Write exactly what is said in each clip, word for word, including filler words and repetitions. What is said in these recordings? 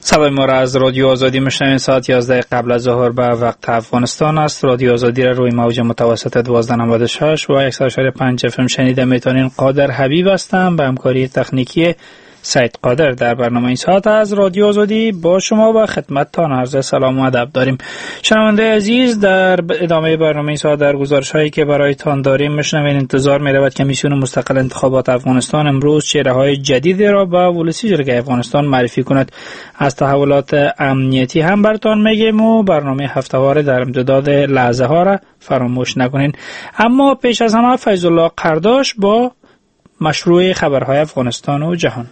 صدای ما را از رادیو آزادی میشنوید. ساعت یازده قبل از ظهر به وقت افغانستان است. رادیو آزادی را روی موج متوسط دوازده نود و شش و صد و یک و پنج اف ام شنیده میتونین. قادر حبیب هستم به همکاری تکنیکی سید قادر. در برنامه این ساعت از رادیو آزادی با شما و خدمتتان عرض سلام و ادب داریم. شنونده عزیز، در ادامه برنامه این ساعت در گزارش‌هایی که برایتان داریم میشنوین. انتظار می‌رود کمیسیون مستقل انتخابات افغانستان امروز چهره‌های جدیدی را به ولسی جرگه افغانستان معرفی کند. از تحولات امنیتی هم براتان میگیم و برنامه هفته‌واره در امتداد لحظه ها را فراموش نکنین. اما پیش از همه فیض الله قرداش با مشروع خبرهای افغانستان و جهان.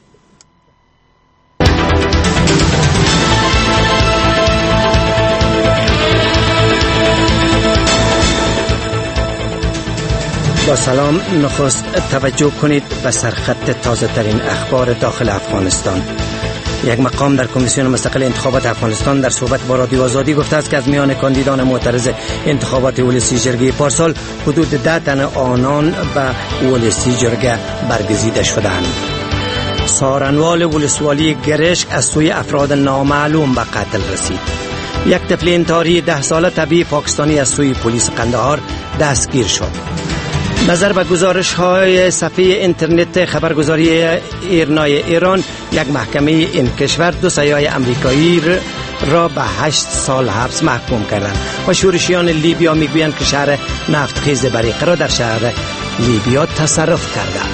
با سلام. نخست توجه کنید به سرخط تازه ترین اخبار داخل افغانستان. یک مقام در کمیسیون مستقل انتخابات افغانستان در صحبت با رادیو آزادی گفته است که از میان کاندیدان معترض انتخابات ولسی جرگه پارسال حدود ده تن آنان به ولسی جرگه برگزیده شدند. سارنوال ولسوالی گرشک از سوی افراد نامعلوم به قتل رسید. یک طفل انتحاری ده ساله طبیعی پاکستانی از سوی پلیس قندهار دستگیر شد. نظر به گزارش های صفحه اینترنت خبرگزاری ایرنای ایران، یک محکمه این کشور دو سیاح امریکایی را به هشت سال حبس محکوم کردند و شورشیان لیبیا میگویند که شهر نفتخیز بریقه را در شهر لیبیا تصرف کردند.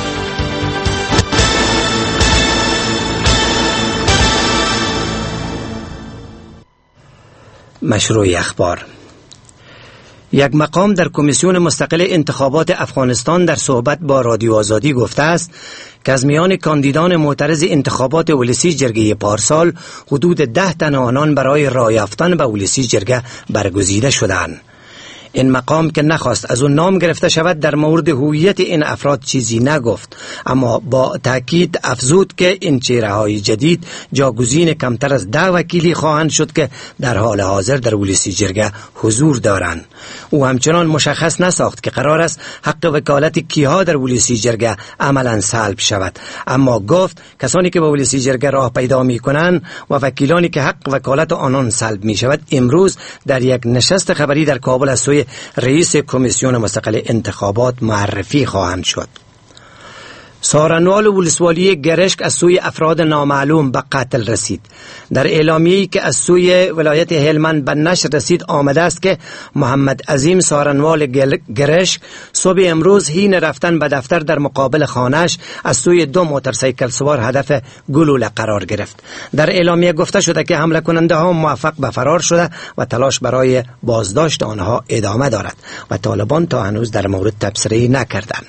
مشروع اخبار. یک مقام در کمیسیون مستقل انتخابات افغانستان در صحبت با رادیو آزادی گفته است که از میان کاندیدان معترض انتخابات ولسی جرگه پارسال حدود ده تن آنان برای رای یافتن به ولسی جرگه برگزیده شدند. این مقام که نخواست از اون نام گرفته شود در مورد هویت این افراد چیزی نگفت، اما با تاکید افزود که این چهره‌های جدید جاگزین کمتر از ده وکیلی خواهند شد که در حال حاضر در ولسی جرگه حضور دارند. او همچنان مشخص نساخت که قرار است حق وکالت کیها در ولسی جرگه عملا سلب شود، اما گفت کسانی که به ولسی جرگه راه پیدا می کنند و وکیلانی که حق وکالت آنان سلب می شود امروز در یک نشست خبری در کابل از سوی رئیس کمیسیون مستقل انتخابات معرفی خواهند شد. سارنوال ولسوالی گرشک از سوی افراد نامعلوم به قتل رسید. در اعلامیه‌ای که از سوی ولایت هلمند به نشر رسید آمده است که محمد عظیم سارنوال گرشک صبح امروز حین رفتن به دفتر در مقابل خانه‌اش از سوی دو موتورسیکل سوار هدف گلوله قرار گرفت. در اعلامیه گفته شده که حمله کننده ها موفق به فرار شده و تلاش برای بازداشت آنها ادامه دارد و طالبان تا هنوز در مورد تبصره‌ای نکردند.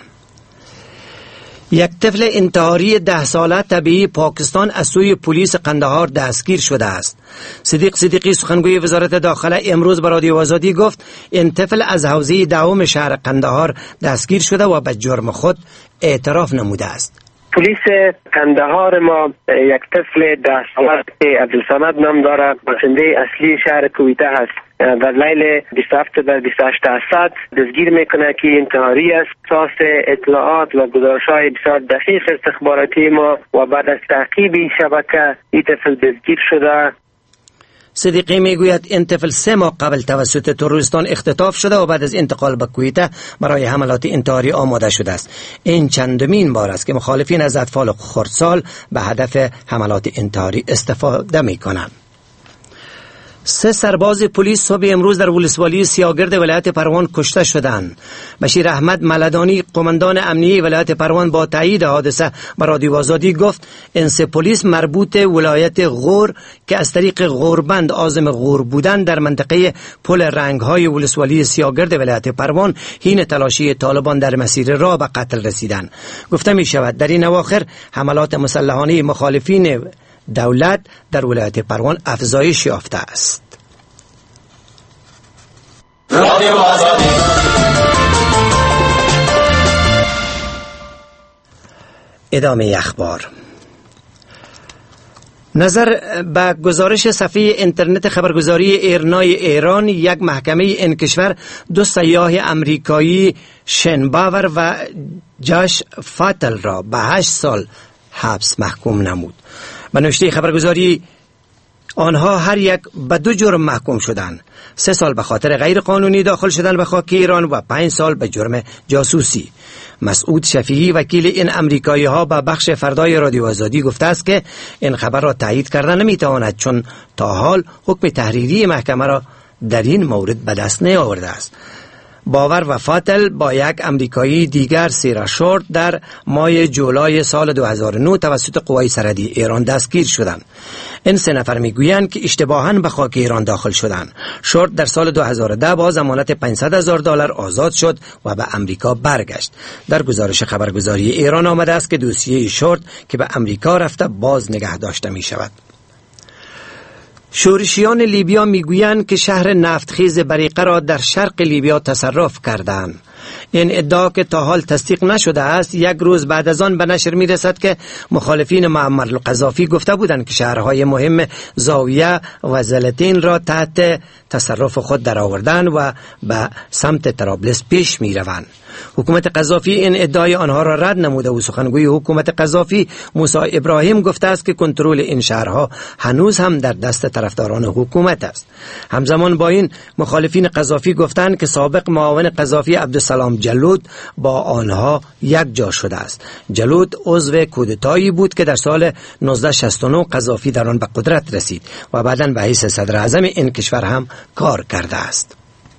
یک طفل انتحاری ده ساله طبیعی پاکستان از سوی پلیس قندهار دستگیر شده است. صدیق صدیقی سخنگوی وزارت داخله امروز به رادیو آزادی گفت این طفل از حوزه دهم شهر قندهار دستگیر شده و به جرم خود اعتراف نموده است. پلیس قندهار ما یک طفل ده ساله عبدالصمد نام داره، باشنده اصلی شهر کویته هست، در لیل بیست و هفت در بیست و هشت اسد دستگیر میکنه که انتحاری است. اساس اطلاعات و گزارش‌های بسیار دقیق استخباراتی ما و بعد از تعقیب این شبکه این طفل دستگیر شده. صدیقی میگوید این طفل سه ماه قبل توسط تروریستان اختطاف شده و بعد از انتقال به کویته برای حملات انتحاری آماده شده است. این چندمین بار است که مخالفین از اطفال خردسال به هدف حملات انتحاری استفاده میکنند. سه سرباز پلیس صبح امروز در ولسوالی سیاگرد ولایت پروان کشته شدند. بشیر احمد ملدانی قماندان امنیه ولایت پروان با تایید حادثه به رادیو آزادی گفت این سه پلیس مربوط ولایت غور که از طریق غوربند عازم غور بودند در منطقه پل رنگ‌های ولسوالی سیاگرد ولایت پروان حین تلاشی طالبان در مسیر راه به قتل رسیدند. گفته می شود در این اواخر حملات مسلحانه مخالفین دولت در ولایت پروان افزایش یافته است. رادیو آزادی. ادامه اخبار. نظر به گزارش صفحه اینترنت خبرگزاری ایرنای ایران، یک محکمه این کشور دو سیاح امریکایی شن باور و جاش فاتل را به هشت سال حبس محکوم نمود. به نوشته خبرگزاری آنها هر یک به دو جرم محکوم شدند. سه سال به خاطر غیر قانونی داخل شدن به خاک ایران و پنج سال به جرم جاسوسی. مسعود شفیعی وکیل این امریکایی ها به بخش فردای رادیو آزادی گفته است که این خبر را تایید کردن نمیتواند، چون تا حال حکم تحریری محکمه را در این مورد به دست نیاورده است. باور و فاتل با یک امریکایی دیگر سیرا شورت در ماه جولای سال دو هزار و نه توسط قوای سرحدی ایران دستگیر شدند. این سه نفر میگویند که اشتباهاً به خاک ایران داخل شدند. شورت در سال دو هزار و ده با ضمانت پانصد هزار دلار آزاد شد و به امریکا برگشت. در گزارش خبرگزاری ایران آمده است که دوسیه شورت که به امریکا رفته باز نگه داشته می شود. شورشیان لیبیا میگویند که شهر نفتخیز بریقه را در شرق لیبیا تصرف کردند. این ادعا که تا حال تصدیق نشده است، یک روز بعد از آن به نشر می رسد که مخالفین معمر القذافی گفته بودند که شهرهای مهم زاویه و زلتین را تحت تصرف خود درآوردند و به سمت طرابلس پیش می روند. حکومت قذافی این ادعای آنها را رد نموده و سخنگوی حکومت قذافی موسی ابراهیم گفته است که کنترل این شهرها هنوز هم در دست طرفداران حکومت است. همزمان با این مخالفین قذافی گفتند که سابق معاون قذافی عبدالسلام جلود با آنها یک جا شده است. جلود عضو کودتایی بود که در سال نوزده شصت و نه قذافی در آن به قدرت رسید و بعداً به حیث صدر اعظم این کشور هم کار کرده است.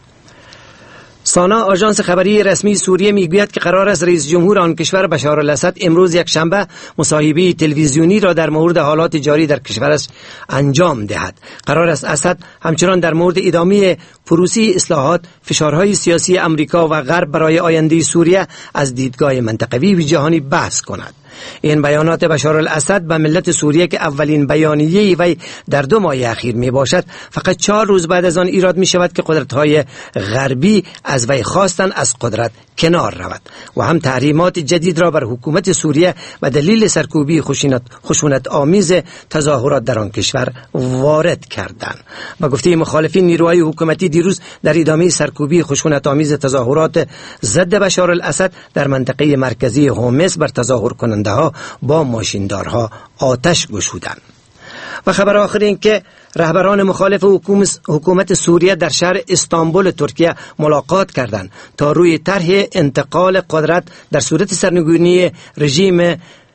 سانا آژانس خبری رسمی سوریه میگوید که قرار است رئیس جمهور آن کشور بشار الاسد امروز یک شنبه مصاحبه تلویزیونی را در مورد حالات جاری در کشورش انجام دهد. قرار است اسد همچنان در مورد ادامه پروسه اصلاحات، فشارهای سیاسی امریکا و غرب برای آینده سوریه از دیدگاه منطقوی و جهانی بحث کند. این بیانات بشار الاسد به ملت سوریه که اولین بیانیه وی در دو ماه اخیر می باشد، فقط چهار روز بعد از آن ایراد می شود که قدرت‌های غربی از وی خواستند از قدرت کنار رود و هم تحریمات جدید را بر حکومت سوریه و دلیل سرکوبی خشونت خشونت آمیز تظاهرات در آن کشور وارد کردند. با گفته مخالفین، نیروهای حکومتی دیروز در ادامه سرکوبی خشونت آمیز تظاهرات ضد بشار الاسد در منطقه مرکزی هومس بر تظاهر کننده ها با ماشیندارها آتش گشودند. و خبر آخر این که رهبران مخالف حکومت سوریه در شهر استانبول ترکیه ملاقات کردند تا روی طرح انتقال قدرت در صورت سرنگونی رژیم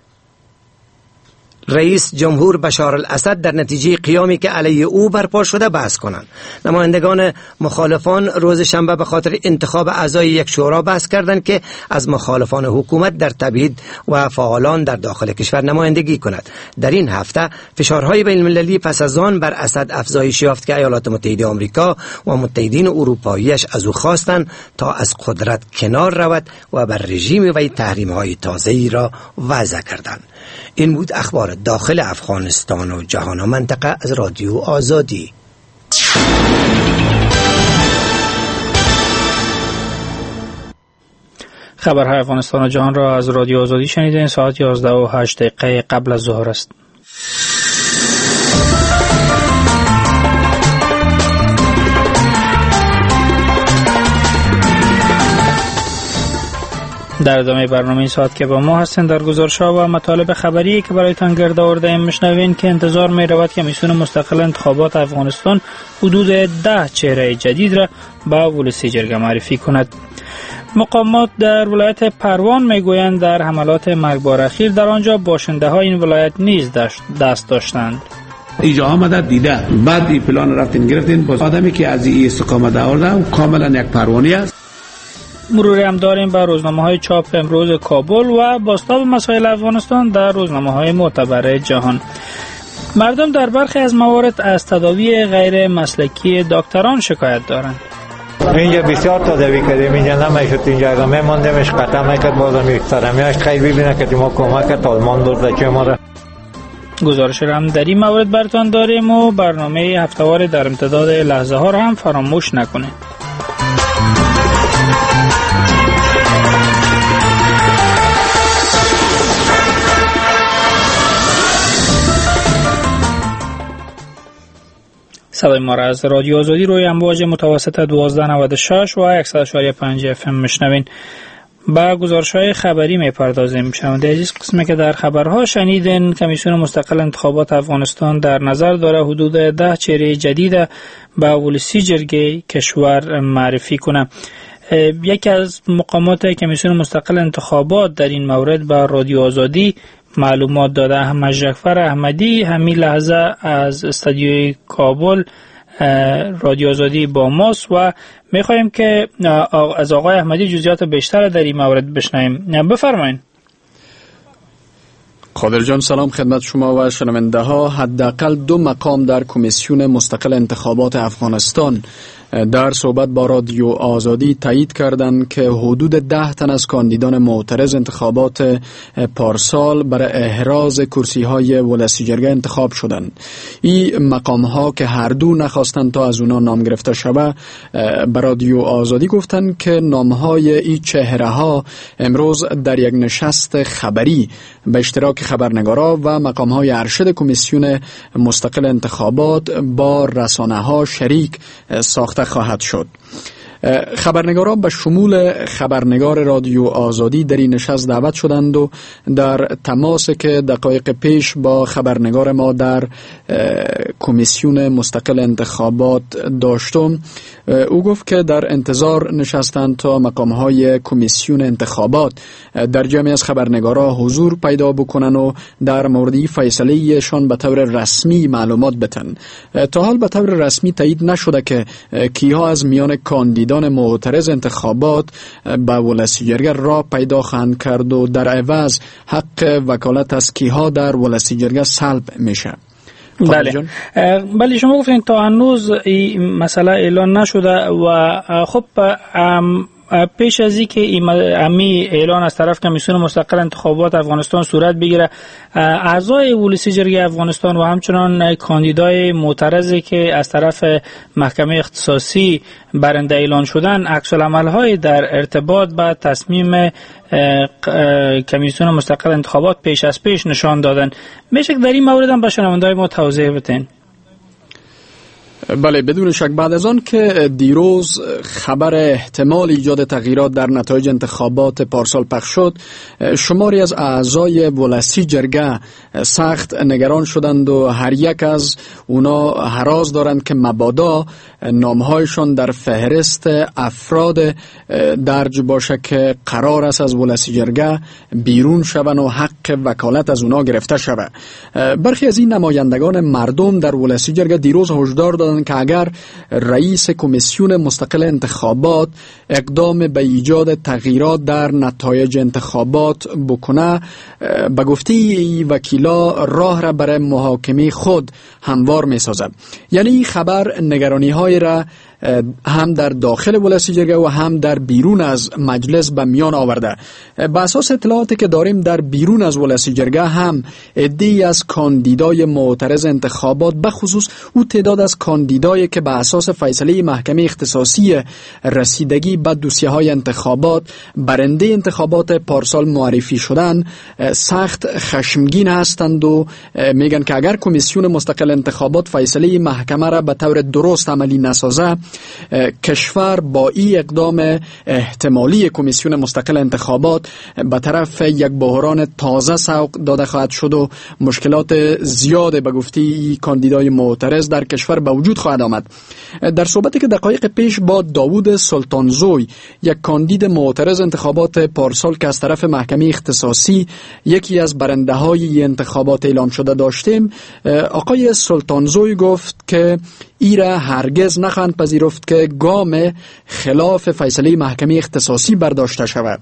رئیس جمهور بشار الاسد در نتیجه قیامی که علیه او برپا شده بحث کنند. نمایندگان مخالفان روز شنبه به خاطر انتخاب اعضای یک شورا بحث کردند که از مخالفان حکومت در تبعید و فعالان در داخل کشور نمایندگی کند. در این هفته فشارهای بین المللی پس از آن بر اسد افزایش یافت که ایالات متحده آمریکا و متحدین اروپاییش از او خواستند تا از قدرت کنار رود و بر رژیم وی تحریم‌های تازه‌ای را وضع کردند. این بود اخبار داخل افغانستان و جهان و منطقه از رادیو آزادی. خبرهای افغانستان و جهان را از رادیو آزادی شنیدین. ساعت یازده و هشت دقیقه قبل از ظهر است. در ادامه برنامه این ساعت که با ما هستند، در گزارش‌ها و مطالب خبری که برایتان گرد آورده‌ایم میشنوین که انتظار می‌رود کمیسیون مستقل انتخابات افغانستان حدود ده چهره جدید را به ولسی جرگه معرفی کند. مقامات در ولایت پروان میگویند در حملات مرگبار اخیر در آنجا باشنده‌های این ولایت نیز دست داشتند. اینجا آمده دیده، بعد این پلان رفتین گرفتین، باز آدمی که از این استقامت آورده کاملا یک پروانی است. مروری هم داریم بر روزنامه‌های چاپ امروز کابل و بازتاب مسائل افغانستان در روزنامه‌های معتبر جهان. مردم در برخی از موارد از تداوی غیر مسلکی دکتران شکایت دارند. اینجا بسیار تداوی کردیم، اینجا نمیشد، اینجا اگه میماندیمش قطع میکرد، بازم یک سرمیاشت خیلی ببینه که ما کمک تالمان دورده چه ما را. گزارش را هم در این مورد براتان داریم و برنامه هفته‌وار در امتداد لحظه ها را هم فراموش نکنید. صدای ما را از رادیو آزادی روی امواج متوسط دوازده نود و شش و صد و شش و پنج اف ام میشنوین. با گزارش‌های خبری می‌پردازیم. شنونده عزیز، قسمی که در خبرها شنیدین، کمیسیون مستقل انتخابات افغانستان در نظر داره حدود ده چهره جدید به ولسی جرگه کشور معرفی کنه. یکی از مقامات کمیسیون مستقل انتخابات در این مورد به رادیو آزادی معلومات داده. احمد جعفر احمدی همین لحظه از استادیوی کابل رادیو آزادی با ماست و میخوایم که از آقای احمدی جزئیات بیشتر در این مورد بشنویم. بفرمایید. قادر جان، سلام خدمت شما و شنونده ها. حداقل دو مقام در کمیسیون مستقل انتخابات افغانستان در صحبت با رادیو آزادی تایید کردند که حدود ده تن از کاندیدان معترض انتخابات پارسال برای احراز کرسی های ولسی جرگه انتخاب شدند. این مقام ها که هر دو نخواستند تا از اونا نام گرفته شوه به رادیو آزادی گفتند که نام های این چهره ها امروز در یک نشست خبری به اشتراک خبرنگارا و مقام های ارشد کمیسیون مستقل انتخابات با رسانه ها شریک ساخته خواهد شد. خبرنگاران به شمول خبرنگار رادیو آزادی در این نشست دعوت شدند و در تماس که دقایق پیش با خبرنگار ما در کمیسیون مستقل انتخابات داشتم، او گفت که در انتظار نشستند تا مقامهای کمیسیون انتخابات در جمعی از خبرنگارا حضور پیدا بکنن و در موردی فیصله‌ایشان به طور رسمی معلومات بتن. تا حال به طور رسمی تایید نشده که کیها از میان کاندیدان معترض انتخابات به ولسی جرگه را پیدا خواهند کرد و در عوض حق وکالت از کیها در ولسی جرگه سلب میشه. بله بله شما گفتین تا هنوز این مسئله اعلان نشده و خب پیش از این که امی اعلان از طرف کمیسیون مستقل انتخابات افغانستان صورت بگیره، اعضای ولسی جرگه افغانستان و همچنان کاندیدای معترضی که از طرف محکمه اختصاصی برنده اعلان شدن عکس العمل‌های در ارتباط با تصمیم کمیسیون مستقل انتخابات پیش از پیش نشان دادن. میشه که در این مورد هم به شنونده‌های ما توضیح بدین؟ بله، بدون شک. بعد از آن که دیروز خبر احتمال ایجاد تغییرات در نتایج انتخابات پارسال پخش شد، شماری از اعضای ولسی جرگه سخت نگران شدند و هر یک از اونا هراس دارند که مبادا نامهایشان در فهرست افراد درج باشه که قرار است از ولسی جرگه بیرون شوند و حق وکالت از اونا گرفته شود. برخی از این نمایندگان مردم در ولسی جرگه دیروز هشدار دادند که اگر رئیس کمیسیون مستقل انتخابات اقدام به ایجاد تغییرات در نتایج انتخابات بکنه، به گفته وکیلا راه را برای محاکمه خود هموار می سازد. یعنی این خبر نگرانی های را هم در داخل ولسی جرگه و هم در بیرون از مجلس به میان آورده. به اساس اطلاعاتی که داریم در بیرون از ولسی جرگه هم عده‌ای از کاندیدای معترض انتخابات، به خصوص او تعداد از کاندیدایی که به اساس فیصله محکمه اختصاصی رسیدگی به دوسیه های انتخابات برنده انتخابات پارسال معرفی شدن، سخت خشمگین هستند و میگن که اگر کمیسیون مستقل انتخابات فیصله محکمه را به طور درست عملی نسازه، کشور با این اقدام احتمالی کمیسیون مستقل انتخابات به طرف یک بحران تازه سوق داده خواهد شد و مشکلات زیاد به گفته کاندیدای معترض در کشور به وجود خواهد آمد. در صحبتی که دقایق پیش با داوود سلطانزوی، یک کاندید معترض انتخابات پارسال که از طرف محکمه اختصاصی یکی از برنده های انتخابات اعلام شده داشتیم، آقای سلطانزوی گفت که ایرا هرگز نخواهند پذیرفت که گام خلاف فیصله محکمه اختصاصی برداشته شود.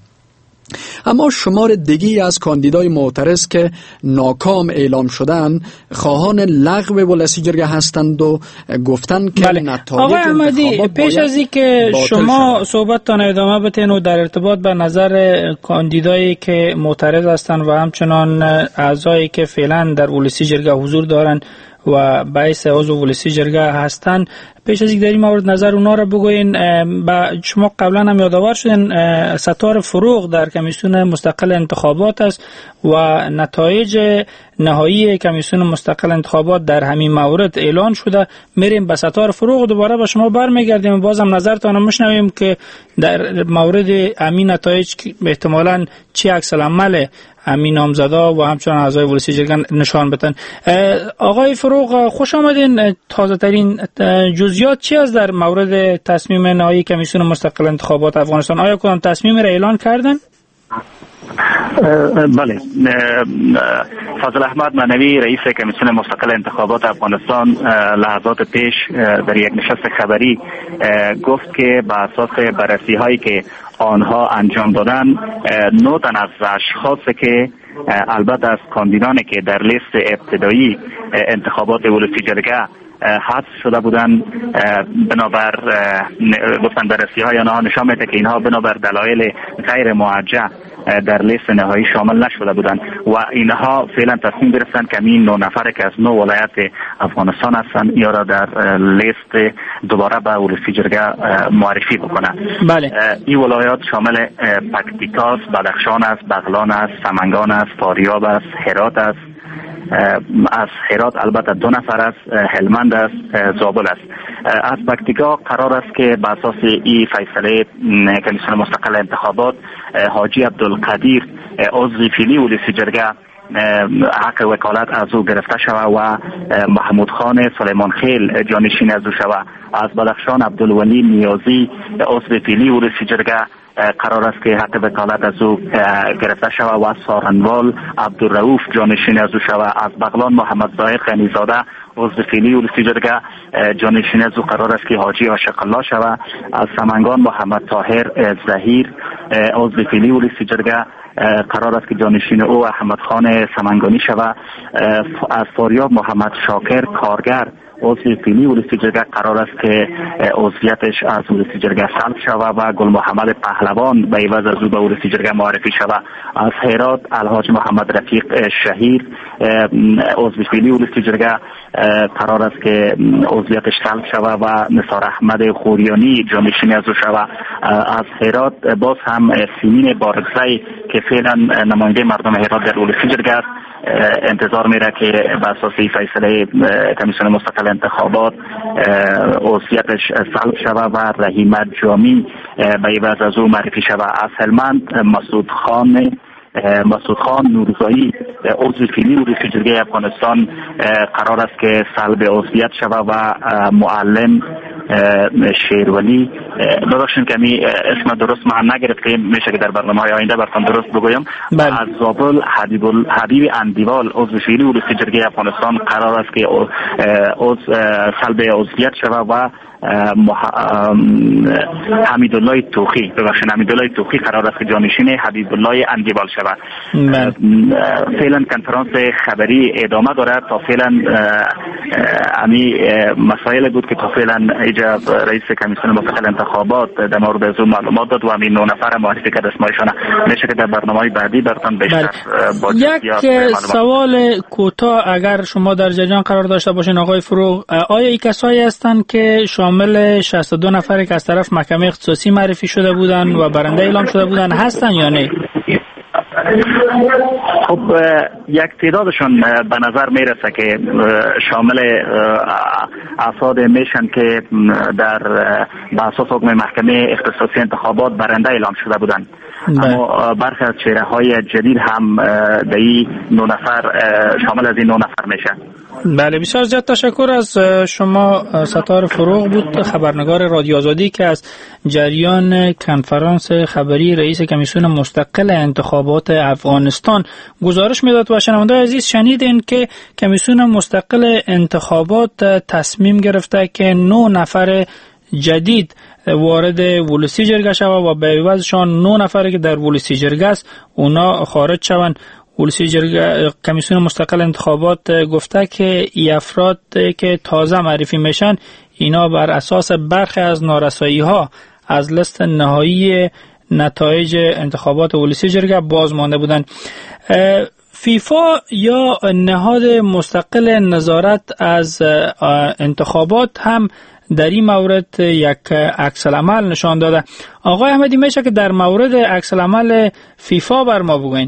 اما شمار دیگی از کاندیدای معترض که ناکام اعلام شدن خواهان لغو ولسی جرگه هستند و گفتند که بله. نتایج آقای احمدی، پیش از این که شما صحبتتان ادامه بدین و در ارتباط به نظر کاندیدایی که معترض هستند و همچنان اعضایی که فعلا در ولسی جرگه حضور دارند و باعث عضو ولسی جرگه هستند، پیش از اینکه در این مورد نظر اونا رو بگوین، با شما قبلا هم یادآور شدین ستار فروغ در کمیسیون مستقل انتخابات است و نتایج نهایی کمیسیون مستقل انتخابات در همین مورد اعلان شده. میریم به ستار فروغ دوباره با شما برمیگردیم، بازم نظرتان رو میشنویم که در مورد همین نتایج احتمالاً چی عکس العمل همین نامزدا و همچنان اعضای ولسی جرگه نشان بدن. آقای فروغ خوش آمدین. تازه ترین جزئیات چی است در مورد تصمیم نهایی کمیسیون مستقل انتخابات افغانستان؟ آیا کدام تصمیم را اعلان کردن؟ بله، فضل احمد معنوی رئیس کمیسیون مستقل انتخابات افغانستان لحظات پیش در یک نشست خبری گفت که بر اساس بررسی هایی که آنها انجام دادن، نه تن از اشخاصی که البته از کاندیدانی که در لیست ابتدایی انتخابات ولسی جرگه حذف شده بودن، بنابر گفتن بررسی های آنها نشان میده که اینها بنابر دلایل غیر موجه در لیست نهایی شامل نشده بودند و اینها فعلا تصمیم گرفتن که این نه نفر که از نه ولایت افغانستان هستند یا را در لیست دوباره به ولسی جرگه معرفی بکنند. بله. این ولایات شامل پکتیکا است، بدخشان است، بغلان است، سمنگان است، فاریاب است، هرات است. از هرات البته دو نفر است، هلمند است، زابل است. از پکتیکا قرار است که بر اساس این فیصله کمیسیون مستقل انتخابات حاجی عبدالقدیر عضو فعلی ولسی جرگه حق وکالت از او گرفته شود و محمود خان سلیمان خیل جانشین از او شود. از بدخشان عبدالولی نیازی عضو فعلی ولسی جرگه قرار است که حق وکالت از او گرفته شود و سارنوال عبدالرؤوف جانشین از او شود. از بغلان محمد ظاهر غنیزاده عضو فعلی ولسی جرگه جانشین از او قرار است که حاجی عاشق الله شود. از سمنگان محمد طاهر ظهیر عضو فعلی ولسی جرگه قرار است که جانشین او احمد خان سمنگانی شود. از فاریاب محمد شاکر کارگر عضو فعلی ولسی جرگه قرار است که عضویتش از ولسی جرگه سلب شود و گل محمد پهلوان به عوض از او به ولسی جرگه معرفی شود. از هرات الحاج محمد رفیق شهیر عضو فعلی ولسی جرگه قرار است که عضویتش سلب شود و نثار احمد خوریانی جانشین از او شود. از هرات باز هم سیمین بارگزی که فعلا نماینده مردم هرات در ولسی جرگه است انتظار میره که بر اساس فیصله کمیسیون مستقل انتخابات عضویتش سلب شود و رحیمت جامی به عوض از او معرفی شود. از هلمند مسعود خان مسعود خان نورزایی عضو فعلی ولسی جرگه افغانستان قرار است که سلب عضویت شود و معلم شیرولی ببخشید که می اسم درست من نگرفتم، میشه که در برنامه‌های آینده براتون درست بگویم. بله. از زابل حبیب حبیب اندیوال عضو فعلی ولسی جرگه افغانستان قرار است که عضو سلب عضویت شود و حمیدالله توخی ببخشید حمیدالله توخی قرار است که جانشین حبیبالله اندیوال شود. فعلا کنفرانس خبری ادامه دارد. تا فعلا امی مسائل بود که تا فعلا ایجا رئیس کمیسیون مستقل انتخابات در مورد از معلومات داد و همین نه نفر معرفی کرد اسمایشان. میشه که در برنامه‌های بعدی براتون بیشتر با یک سوال کوتاه اگر شما در جریان قرار داشته باشین آقای فروغ، آیا این کسایی هستند که شامل شصت و دو نفری که از طرف محکمه اختصاصی معرفی شده بودند و برنده اعلام شده بودند هستن یا نه؟ خب یک تعدادشون به نظر میرسه که شامل افراد میشن که در به اساس حکم محکمه اختصاصی انتخابات برنده اعلام شده بودند. اما برخی از چهره های جدید هم در این نه نفر شامل از این نه نفر میشن. بله، بسیار زیاد تشکر از شما. ستار فروغ بود، خبرنگار رادیو آزادی که از جریان کنفرانس خبری رئیس کمیسیون مستقل انتخابات افغانستان گزارش میداد. و شنوندگان عزیز شنیدین که کمیسیون مستقل انتخابات تصمیم گرفته که نه نفر جدید وارد ولسی جرگه شود و به عوضشان نه نفری که در ولسی جرگه است اونا خارج شوند. ولسی جرگه کمیسیون مستقل انتخابات گفته که ای افراد که تازه معرفی میشن اینا بر اساس برخی از نارسایی ها از لیست نهایی نتایج انتخابات ولسی جرگه باز مانده بودند. فیفا یا نهاد مستقل نظارت از انتخابات هم در این مورد یک عکس العمل نشان داده. آقای احمدی میشه که در مورد عکس العمل فیفا بر ما بگوین؟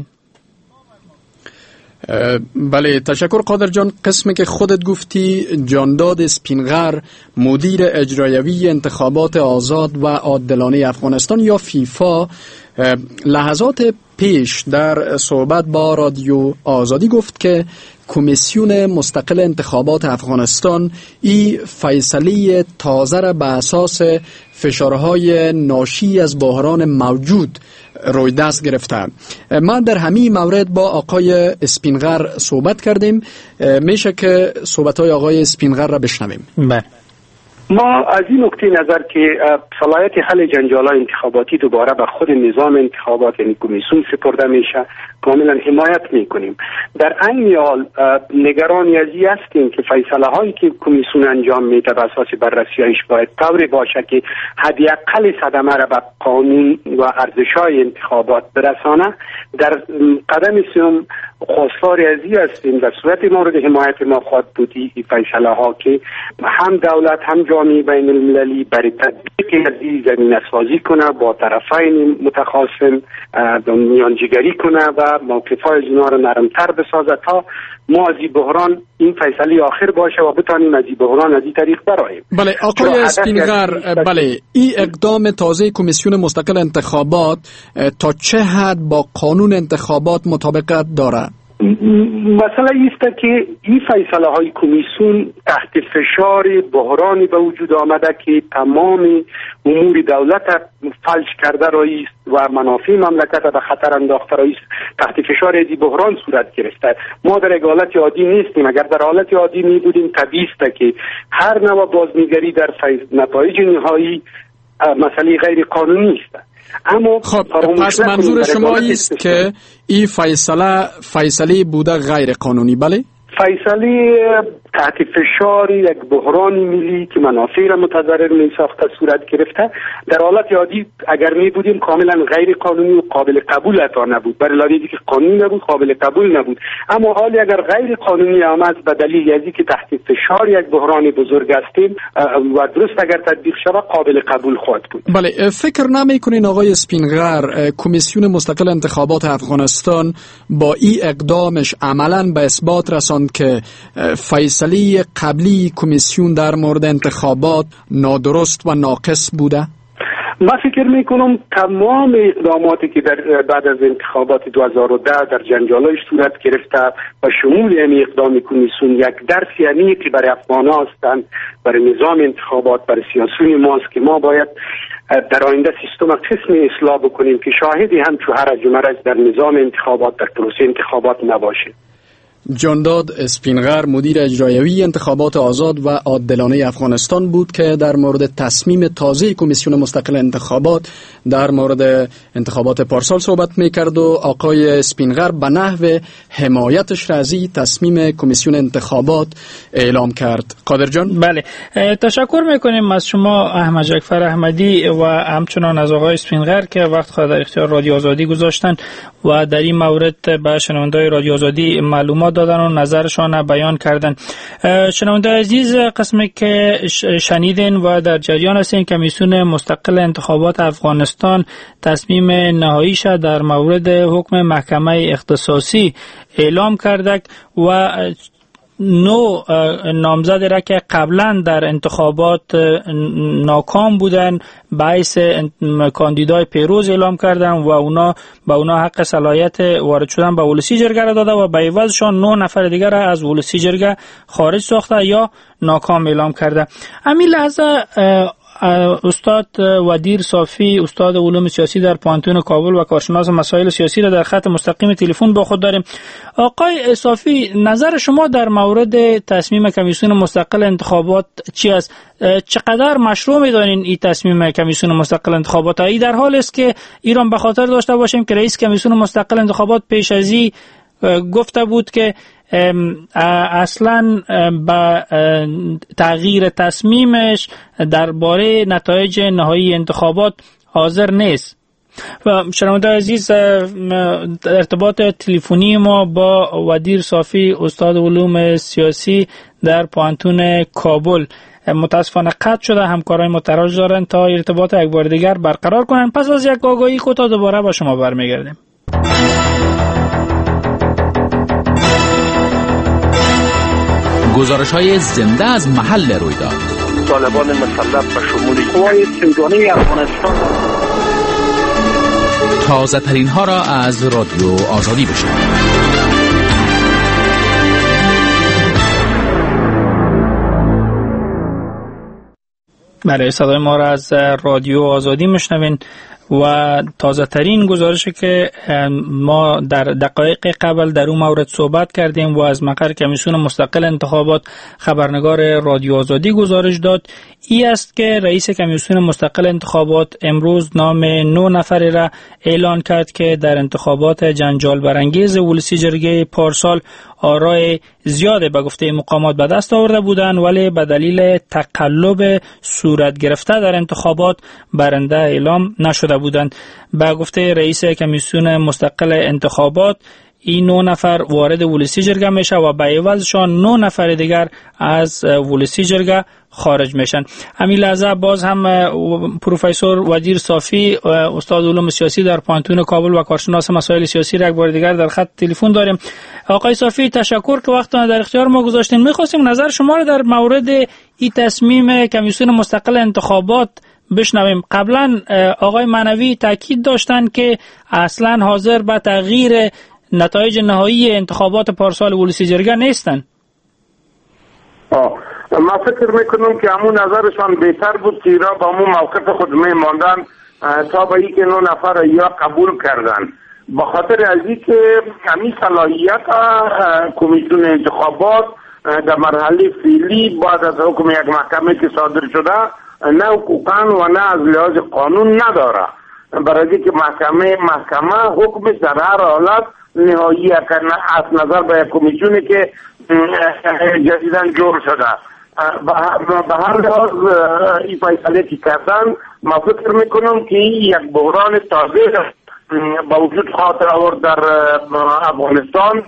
بله، تشکر قادر جان. قسمی که خودت گفتی جانداد اسپینغر مدیر اجرایوی انتخابات آزاد و عادلانه افغانستان یا فیفا لحظات پیش در صحبت با رادیو آزادی گفت که کمیسیون مستقل انتخابات افغانستان ای فیصله تازه را به اساس فشارهای ناشی از بحران موجود روی دست گرفته. ما در همین مورد با آقای اسپینغر صحبت کردیم، میشه که صحبتهای آقای اسپینغر را بشنویم. بله. ما از این نکته نظر که صلاحیت حل جنجال‌های انتخاباتی دوباره به خود نظام انتخابات یعنی کمیسیون سپرده میشه کاملا حمایت میکنیم. در عین حال نگرانی از این هستیم که فیصله هایی که کمیسیون انجام میده به اساس بررسی‌هایش باید طوری باشه که حداقل صدمه را به قانون و ارزش‌های انتخابات برسانه. در قدم سوم خواستار از این هستیم در صورت مورد حمایت ما خواهد بودی این فیصله ها که هم دولت هم جامعه بین المللی برای تطبیق ازی زمینه سازی کنه، با طرفین متخاصم میانجیگری کنه و موقف‌های از اینا رو نرمتر بسازه تا ما از این بحران این فیصله آخر باشه و بتانیم از این بحران از این طریق براییم. بله آقای اسپینغر، بله این اقدام تازه کمیسیون مستقل انتخابات تا چه حد با قانون انتخابات مطابقت دارد؟ مسئله ایست که این فیصله های کمیسیون تحت فشار بحرانی به وجود آمده که تمام امور دولت فلج کرده رایست و منافع مملکت به خطر انداخته رایست. تحت فشار از این بحران صورت گرفته. ما در حالت عادی نیستیم. اگر در حالت عادی می بودیم طبیعی است که هر نوع بازنگری در نتایج نهایی مسئله غیر قانونی است. اما خب پس منظور شما است که این فیصله فیصله بوده غیر قانونی؟ بله فیصله تحت فشار یک بحران ملی که منافع را متضرر می ساخته صورت گرفته. در حالت عادی اگر می بودیم کاملا غیر قانونی و قابل قبول اتا نبود، برای دلیلی که قانونی نبود قابل قبول نبود. اما حالی اگر غیر قانونی آمد به دلیل ازی که تحت فشار یک بحران بزرگ هستیم و درست اگر تطبیق شود قابل قبول خواهد بود. بله فکر نمی کنین آقای اسپینغر کمیسیون مستقل انتخابات افغانستان با این اقدامش عملاً به اثبات رساند که فیصله قبلی کمیسیون در مورد انتخابات نادرست و ناقص بوده؟ من فکر میکنم تمام اقداماتی که در بعد از انتخابات دو هزار و ده در جنجالایش صورت گرفته و شمول این اقدام کمیسیون یک درسی عمیقی برای افغان‌ها هستند، برای نظام انتخابات، برای سیاسیون ماست که ما باید در آینده سیستم قسم اصلاح بکنیم که شاهدی هم چو هرج و مرج در نظام انتخابات در پروسه انتخابات نباشه. جانداد اسپینغر مدیر اجرایوی انتخابات آزاد و عادلانه افغانستان بود که در مورد تصمیم تازه کمیسیون مستقل انتخابات در مورد انتخابات پارسال صحبت میکرد و آقای اسپینغر به نحو حمایتش را از این تصمیم کمیسیون انتخابات اعلام کرد. قادر جان؟ بله تشکر میکنیم از شما احمد جعفر احمدی و همچنان از آقای اسپینغر که وقت خود در اختیار رادیو آزادی گذاشتن و در این مورد به شنوندگان رادیو آزادی معلومات دادن و نظرشان بیان کردن. شنونده عزیز قسمی که شنیدین و در جریان هستین کمیسیون مستقل انتخابات افغانستان تصمیم نهاییش در مورد حکم محکمه اختصاصی اعلام کرده و نو نامزد را که قبلا در انتخابات ناکام بودن باعث کاندیدای پیروز اعلام کردن و اونا با اونا حق صلاحیت وارد شدن به ولسی جرگه را داده و به عوضشان نه نفر دیگر را از ولسی جرگه خارج ساخته یا ناکام اعلام کرده. همین لحظه استاد ودیر صافی استاد علوم سیاسی در پانتون کابل و کارشناس مسائل سیاسی را در خط مستقیم تلفن با خود داریم. آقای صافی نظر شما در مورد تصمیم کمیسیون مستقل انتخابات چی است؟ چقدر مشروع می‌دانین این تصمیم کمیسیون مستقل انتخابات؟ ای در حال است که ایران به خاطر داشته باشیم که رئیس کمیسیون مستقل انتخابات پیش از این گفته بود که اصلا با تغییر تصمیمش درباره نتایج نهایی انتخابات حاضر نیست. و شنونده عزیز ارتباط تلفنی ما با ودیر صافی استاد علوم سیاسی در پانتون کابل متاسفانه قطع شده. همکارای ما تلاش دارن تا ارتباط یک بار دیگر برقرار کنن. پس از یک آگاهی کوتاه دوباره با شما برمیگردیم. گزارش‌های زنده از محل رویداد. طالبان مسلح به شمول قوای سیستانی افغانستان. تازه ترین ها را از رادیو آزادی بشنوید. بله، صدای ما را از رادیو آزادی میشنوین و تازه ترین گزارشی که ما در دقایق قبل در اون مورد صحبت کردیم و از مقر کمیسیون مستقل انتخابات خبرنگار رادیو آزادی گزارش داد، این است که رئیس کمیسیون مستقل انتخابات امروز نام نه نفری را اعلان کرد که در انتخابات جنجال برانگیز ولسی جرگه پارسال آرای زیاده به گفته مقامات به دست آورده بودند، ولی به دلیل تقلب صورت گرفته در انتخابات برنده اعلام نشده بودند. به گفته رئیس کمیسیون مستقل انتخابات این نه نفر وارد ولسی جرگه میشه و به عوضشان نه نفر دیگر از ولسی جرگه خارج میشن. همین لحظه باز هم پروفسور وزیر صافی، استاد علوم سیاسی در پانتون کابل و کارشناس مسائل سیاسی را یک بار دیگر در خط تلفن داریم. آقای صافی، تشکر که وقتتون در اختیار ما گذاشتین. می‌خواستیم نظر شما را در مورد این تصمیم کمیسیون مستقل انتخابات بشنویم. قبلا آقای معنوی تاکید داشتند که اصلا حاضر به تغییر نتایج نهایی انتخابات پارسال ولسی جرگه نیستن. ما فکر میکنم که همون نظرشان بهتر بود که ایران با همون موقف خود میماندن تا به این که نو نفر یا قبول کردن، با خاطر از این که همین صلاحیت کمیسیون انتخابات در مرحله فعلی بعد از حکم یک محکمه که صادر شده نه حقوقاً و نه از لحاظ قانون نداره، برای که محکمه محکمه حکمش در هر حالت نهایی از نظر به کمیسیونی که جدیداً جور شده. به هر لحاظ این فیصله که کردن، ما فکر میکنم که یک بحران تازه با وجود خاطر آورد در افغانستان،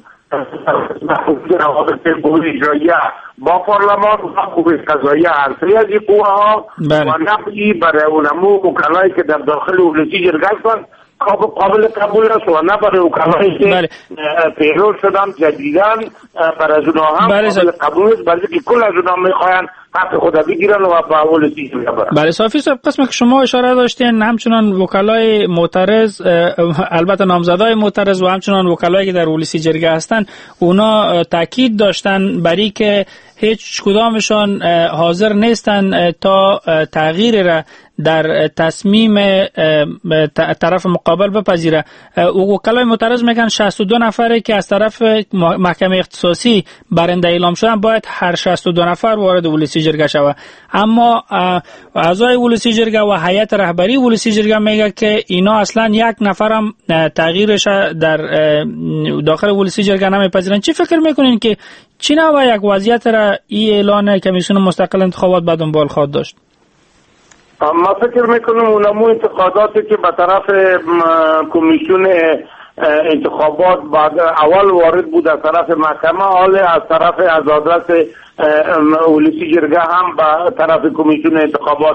روابط قوه اجراییه با پارلمان و قوه قضاییه هر سه از این قوه ها و نقضی برای اونمو وکلایی که در داخل ولسی جرگه هستند قابل قبول است و نه برای وکلایی که پیرو شدن جدیداً برای از اونها هم قابل قبول است، برای که کل از اونها میخواین حق خود بگیرن و با ولسی جرگه برن. بله صافی صاحب، قسمی که شما اشاره داشتین همچنان وکلای معترض، البته نامزدای معترض و همچنان وکلایی که در ولسی جرگه هستن، اونا تاکید داشتن برای که هیچ کدامشان حاضر نیستن تا تغییر را در تصمیم طرف مقابل بپذیره. وکلای معترض میگن شصت و دو نفره که از طرف محکمه اختصاصی برنده اعلام شدن باید هر شصت و دو نفر وارد ولسی جرگه شود، اما اعضای ولسی جرگه و هیئت رهبری ولسی جرگه میگه که اینا اصلا یک نفرم تغییرش در داخل ولسی جرگه نمیپذیرن. چی فکر میکنین که چی نوع یک وضعیت را این اعلان کمیسیون مستقل انتخابات به دنبال خواهد داشت؟ ما فکر میکنم اونمو انتقاداتی که به طرف کمیسیون انتخابات بعد اول وارد بود از طرف محکمه، حال از طرف از آدرس ولسی جرگه هم به طرف کمیسیون انتخابات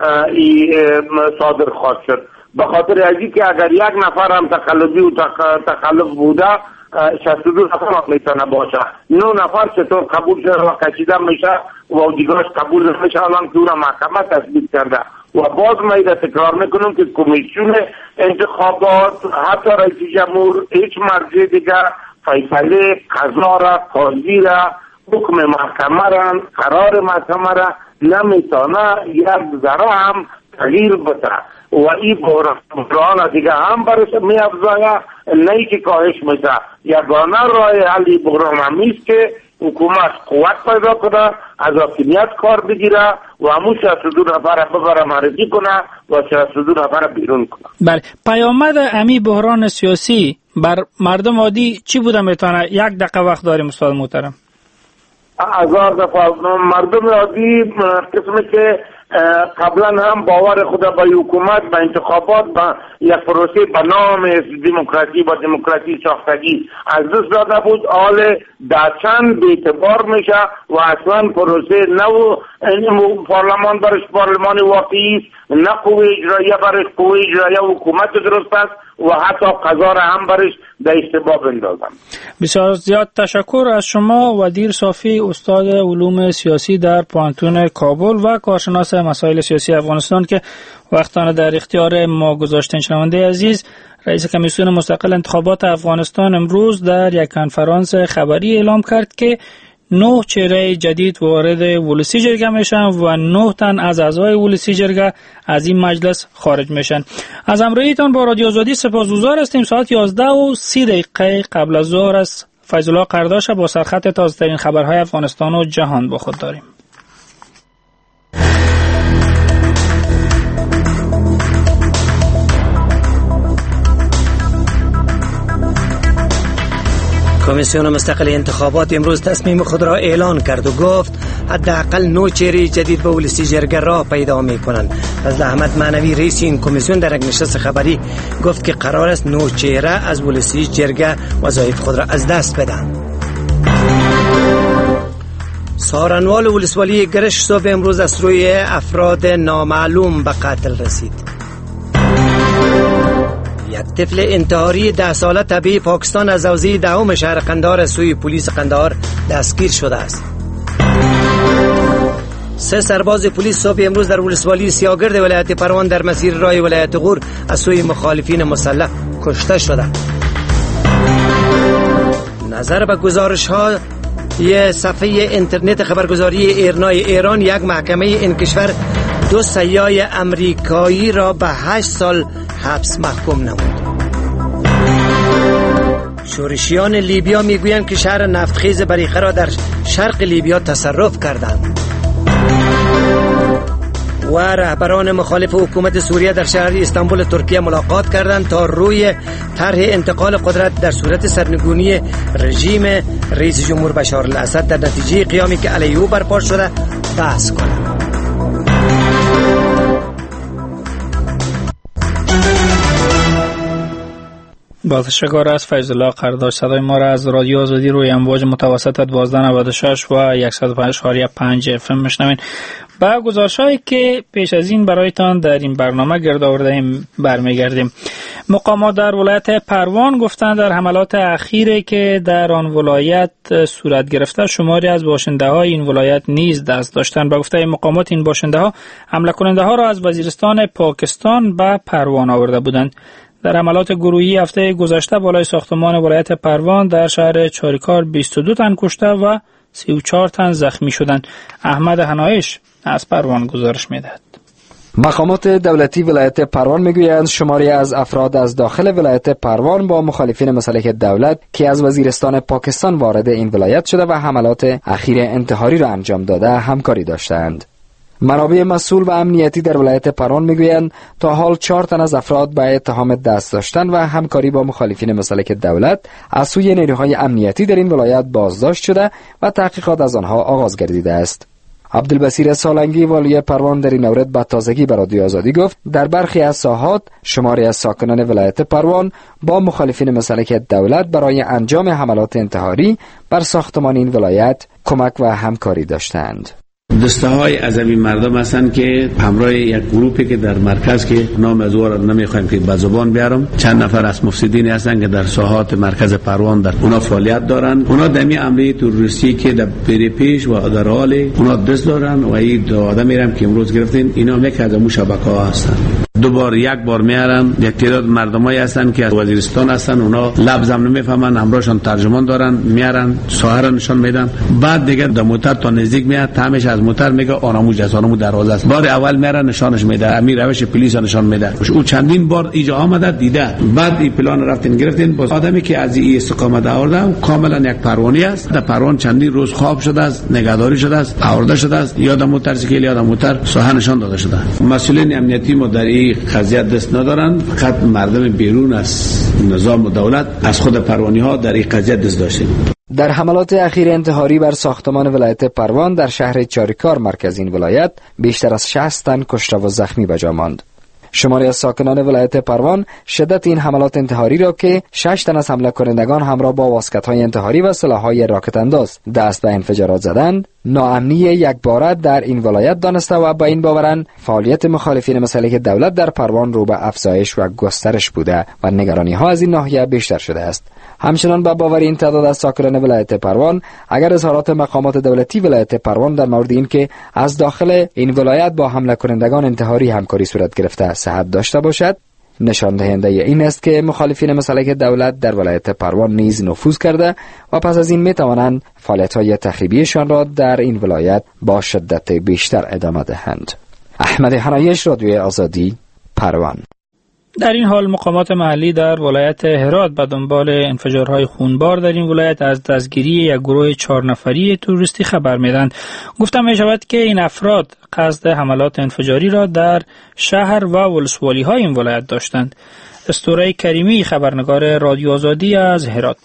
صادر خواهد شد، به خاطر از اینکه اگر یک نفر هم تقلبی و تخلف بوده شصت و دو نفر میتونه باشه، نه نفر چطور قبول شده و کشیده میشه و دیگرش قبول نمیشه، الان که اون محکمه تصدیق کرده. و باز ما ایده تکرار میکنم که کمیسیون انتخابات حتی رئیس جمهور هیچ مرجع دیگر فیصله قضا را، قاضی را، حکم محکمه را، قرار محکمه را نمیتونه یک ذره هم تغییر بده و این بحران دیگه هم برش می افزایه، نه که کاهش میشه. یگانه راه حل بحران همیست که حکومت قوت پیدا کنه، از حاکمیت کار بگیره و همون شصت و دو نفر ببره معرفی کنه و شصت و دو نفر بیرون کنه. بله، پیامد امی بحران سیاسی بر مردم عادی چی بوده میتونه؟ یک دقیقه وقت داریم استاد محترم. هزار دفعه مردم عادی قسمی که قبلا هم باور خود به حکومت، به انتخابات، به یک پروسه به نام دموکراسی و دموکراسی ساختگی از دست داده بود. حال در چند بی‌اعتبار میشه و اصلا پروسه نو پارلمان برش پارلمان واقعی است، نه قوه اجراییه برش قوه اجراییه حکومت درست است و حتی قضا را هم برش در اشتباه بندازم. بسیار زیاد تشکر از شما وزیر صافی، استاد علوم سیاسی در پانتون کابل و کارشناس مسائل سیاسی افغانستان که وقتانه در اختیار ما گذاشتین. شنونده عزیز، رئیس کمیسیون مستقل انتخابات افغانستان امروز در یک کنفرانس خبری اعلام کرد که نه چهره جدید وارد ولسی جرگه میشن و نه تن از اعضای ولسی جرگه از این مجلس خارج میشن. از همراهیتان با رادیو آزادی سپاسگزار هستیم. ساعت یازده و سی دقیقه قبل از ظهر از فیض الله قرداش با سرخط تازه ترین خبرهای افغانستان و جهان با خود داریم. کمیسیون مستقل انتخابات امروز تصمیم خود را اعلان کرد و گفت حداقل نه چهره جدید به ولسی جرگه را پیدا می کنند. فضل احمد معنوی رئیس این کمیسیون در یک نشست خبری گفت که قرار است نه چهره از ولسی جرگه وظایف خود را از دست بدهند. سارنوال ولسوالی گرش صبح امروز از روی افراد نامعلوم به قتل رسید. یک طفل انتحاری ده ساله طبیعی پاکستان از حوزه دهم شهر قندهار از سوی پلیس قندهار دستگیر شده است. سه سرباز پلیس صبح امروز در ولسوالی سیاگرد ولایت پروان در مسیر راه ولایت غور از سوی مخالفین مسلح کشته شدند. نظر به گزارش ها یه صفحه اینترنت خبرگزاری ایرنای ایران، یک محکمه این کشور دو سیاح امریکایی را به هشت سال حبس محکوم نمود. شورشیان لیبیا میگویند که شهر نفتخیز بریخه را در شرق لیبیا تصرف کردند. و رهبران مخالف حکومت سوریه در شهر استانبول ترکیه ملاقات کردند تا روی طرح انتقال قدرت در صورت سرنگونی رژیم رئیس جمهور بشار الاسد در نتیجه قیامی که علیه او برپا شده بحث کنند. با تشکر از فیض الله قرداش. صدای ما را از رادیو آزادی روی امواج متوسط دوازده نود و شش و صد و پنج و پنج اف ام میشنوین. با گزارش‌هایی که پیش از این برایتان در این برنامه گرد آورده‌ایم برمیگردیم. مقامات در ولایت پروان گفتند در حملات اخیری که در آن ولایت صورت گرفته شماری از باشنده‌های این ولایت نیز دست داشتند. با گفته مقامات این باشنده‌ها حمله کننده‌ها را از وزیرستان پاکستان به پروان آورده بودند. در حملات گروهی هفته گذشته بالای ساختمان ولایت پروان در شهر چاریکار بیست و دو تن کشته و سی و چهار تن زخمی شدند. احمد حنایش از پروان گزارش می‌دهد. مقامات دولتی ولایت پروان میگویند شماری از افراد از داخل ولایت پروان با مخالفین مسلح دولت که از وزیرستان پاکستان وارد این ولایت شده و حملات اخیر انتحاری را انجام داده همکاری داشتند. منابع مسئول و امنیتی در ولایت پروان میگویند تا حال چهار تن از افراد به اتهام دست داشتن و همکاری با مخالفین مسلح دولت از سوی نیروهای امنیتی در این ولایت بازداشت شده و تحقیقات از آنها آغاز گردیده است. عبدالبصیر سالنگی والی پروان در این مورد به تازگی به رادیو آزادی گفت در برخی از ساحات شماری از ساکنان ولایت پروان با مخالفین مسلح دولت برای انجام حملات انتحاری بر ساختمان این ولایت کمک و همکاری داشتند. دسته های عذبی مردم هستند که همراه یک گروپی که در مرکز که نام از او را نمیخوایم که به زبان بیارم، چند نفر از مفسدین هستند که در ساحات مرکز پروان در اونا فعالیت دارند. اونا دمی عملی تروریستی که در بری پیش و در حال اونا دست دارن و این دو آدم میرم که امروز گرفتین اینا یک از امو شبکه ها هستند. دو بار یک بار میارن، یک تعداد مردمایی هستند که از وزیرستان هستند، اونا لفظم نمیفهمن، همراهشون ترجمان دارن، میارن ساحر نشان میدن، بعد دیگه در موتر تا نزدیک میاد تامش از موتر میگه آنامو جسانمو دروازه است. بار اول میارن نشانش میده، امیر روش پلیس نشان میده. او چندین بار اینجا آمده دیده، بعد این پلان رفتین گرفتین. باز آدمی که از این استقامت آورده کاملا یک پروانی است، در پروان چندین روز خواب شده است، نگهداری شده است، آورده شده است، یادم موترسیکل یادم موتر ساحر نشان داده شده. مسئولین امنیتی ما در این قضیه دست ندارند، فقط مردم بیرون از نظام و دولت از خود پروانی ها در این قضیه دست داشتیم. در حملات اخیر انتحاری بر ساختمان ولایت پروان در شهر چاریکار مرکز این ولایت بیشتر از شصت تن کشته و زخمی به جا ماند. شماری از ساکنان ولایت پروان شدت این حملات انتحاری را که شش تن از حمله کنندگان همراه با واسکت‌های انتحاری و سلاح‌های راکت انداز دست به انفجارات زدند، ناامنی یکباره در این ولایت دانسته و با این باورند فعالیت مخالفین مسلح دولت در پروان رو به افزایش و گسترش بوده و نگرانی‌ها از این ناحیه بیشتر شده است. همچنان با باور این تعداد از ساکنان ولایت پروان، اگر اظهارات مقامات دولتی ولایت پروان در مورد این که از داخل این ولایت با حمله کنندگان انتحاری همکاری صورت گرفته صحت داشته باشد، نشان دهنده این است که مخالفین مسلح دولت در ولایت پروان نیز نفوذ کرده و پس از این می توانند فعالیت‌های تخریبیشان را در این ولایت با شدت بیشتر ادامه دهند. احمد حنایش، رادیوی آزادی، پروان. در این حال مقامات محلی در ولایت هرات به دنبال انفجارهای خونبار در این ولایت از دستگیری یک گروه چهار نفری توریستی خبر میدند. گفتم می شود که این افراد قصد حملات انفجاری را در شهر و ولسوالی های این ولایت داشتند. اسطوره کریمی، خبرنگار رادیو آزادی از هرات.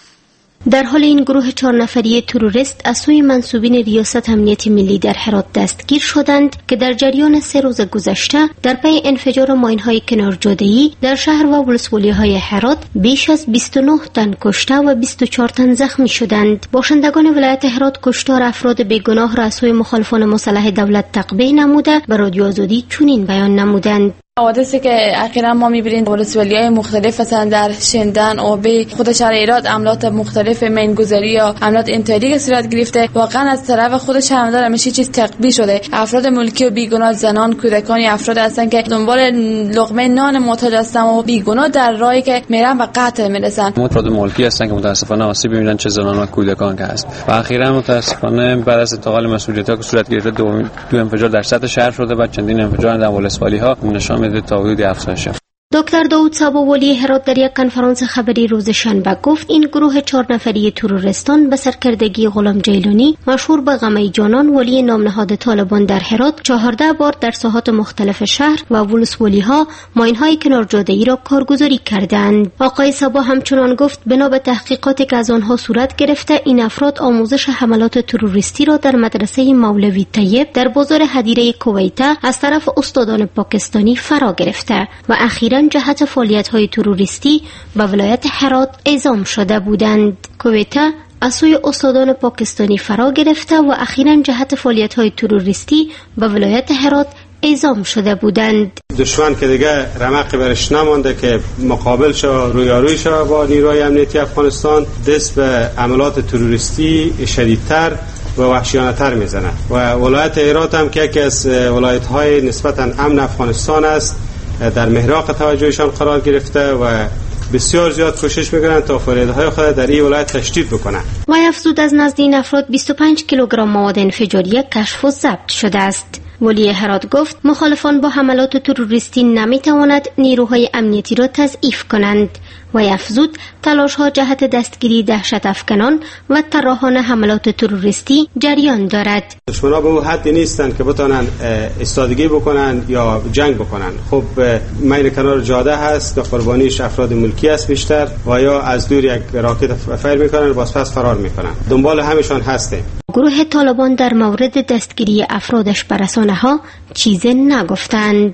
در حال این گروه چهار نفری تروریست از سوی منسوبین ریاست امنیت ملی در هرات دستگیر شدند که در جریان سه روز گذشته در پی انفجار ماین‌های کنار جاده‌ای در شهر و ولسوالی‌های هرات بیش از بیست و نه تن کشته و بیست و چهار تن زخمی شدند. باشندگان ولایت هرات کشتار افراد بیگناه را از سوی مخالفان مسلح دولت تقبیح نموده به رادیو آزادی چنین بیان نمودند: حوادثی که اخیراً ما می‌بینیم ولسوالی‌های مختلف مثلا در شندن، اوبی، خود شهر هرات عملات مختلف مینگذاری یا عملات انتحاری صورت گرفته، واقعاً از طرف خود شهردار همیشه چیز تقبیح شده. افراد ملکی و بیگناه، زنان، کودکان، افراد هستند که دنبال لقمه نان محتاج هستند و بیگناه در راهی که میرن و قتل میرسن. افراد ملکی هستند که متأسفانه آسیب می‌بینن، چه زنان و کودکان که هست. و اخیراً متأسفانه بعد از انتقال مسئولیت‌ها که صورت گرفته دو, دو انفجار در سطح شهر شده و چندین انفجار در ولسوالی‌ها نشان تاوید افزایش. دکتر داود صابو ولی هرات در یک کنفرانس خبری روز شنبه گفت این گروه چهار نفری تروریستان به سرکردگی غلام جیلانی مشهور به غمی جانان ولی نام نهاد طالبان در هرات چهارده بار در ساحات مختلف شهر و ولسوالی ها ماین‌های کنار جاده‌ای را کارگزاری کردند. آقای صابو همچنان گفت بنا به تحقیقاتی که از آنها صورت گرفته این افراد آموزش حملات تروریستی را در مدرسه مولوی طیب در بازار هدیره کویته از طرف استادان پاکستانی فرا گرفته و اخیراً جهت فعالیت‌های تروریستی به ولایت هرات اعزام شده بودند. کویته از سوی استادان پاکستانی فرا گرفته و اخیراً جهت فعالیت‌های تروریستی به ولایت هرات اعزام شده بودند. دشمن که دیگه رمقی برش نمانده که مقابل شو رویاروی شو با نیروهای امنیتی افغانستان، دست به عملات تروریستی شدیدتر و وحشیانه‌تر میزنه و ولایت هرات هم که یکی از ولایت‌های نسبتاً امن افغانستان است در محراق توجهشان قرار گرفته و بسیار زیاد کوشش میکنند تا فعالیت‌های خود در این ولایت تشدید بکنند. و افزود از نزد این افراد بیست و پنج کیلوگرم مواد انفجاری کشف و ضبط شده است. ولی هرات گفت مخالفان با حملات تروریستی نمیتواند نیروهای امنیتی را تضعیف کنند و افزود تلاش‌ها جهت دستگیری دهشت افکنان و طراحان حملات تروریستی جریان دارد. دشمنان به اون حدی نیستند که بتونن ایستادگی بکنن یا جنگ بکنن. خب مین کنار جاده هست و قربانیش افراد ملکی است بیشتر و یا از دور یک راکت فایر میکنن و باز پس فرار میکنن. دنبال همشون هستیم. گروه طالبان در مورد دستگیری افرادش بر رسانه‌ها چیزی نگفتند.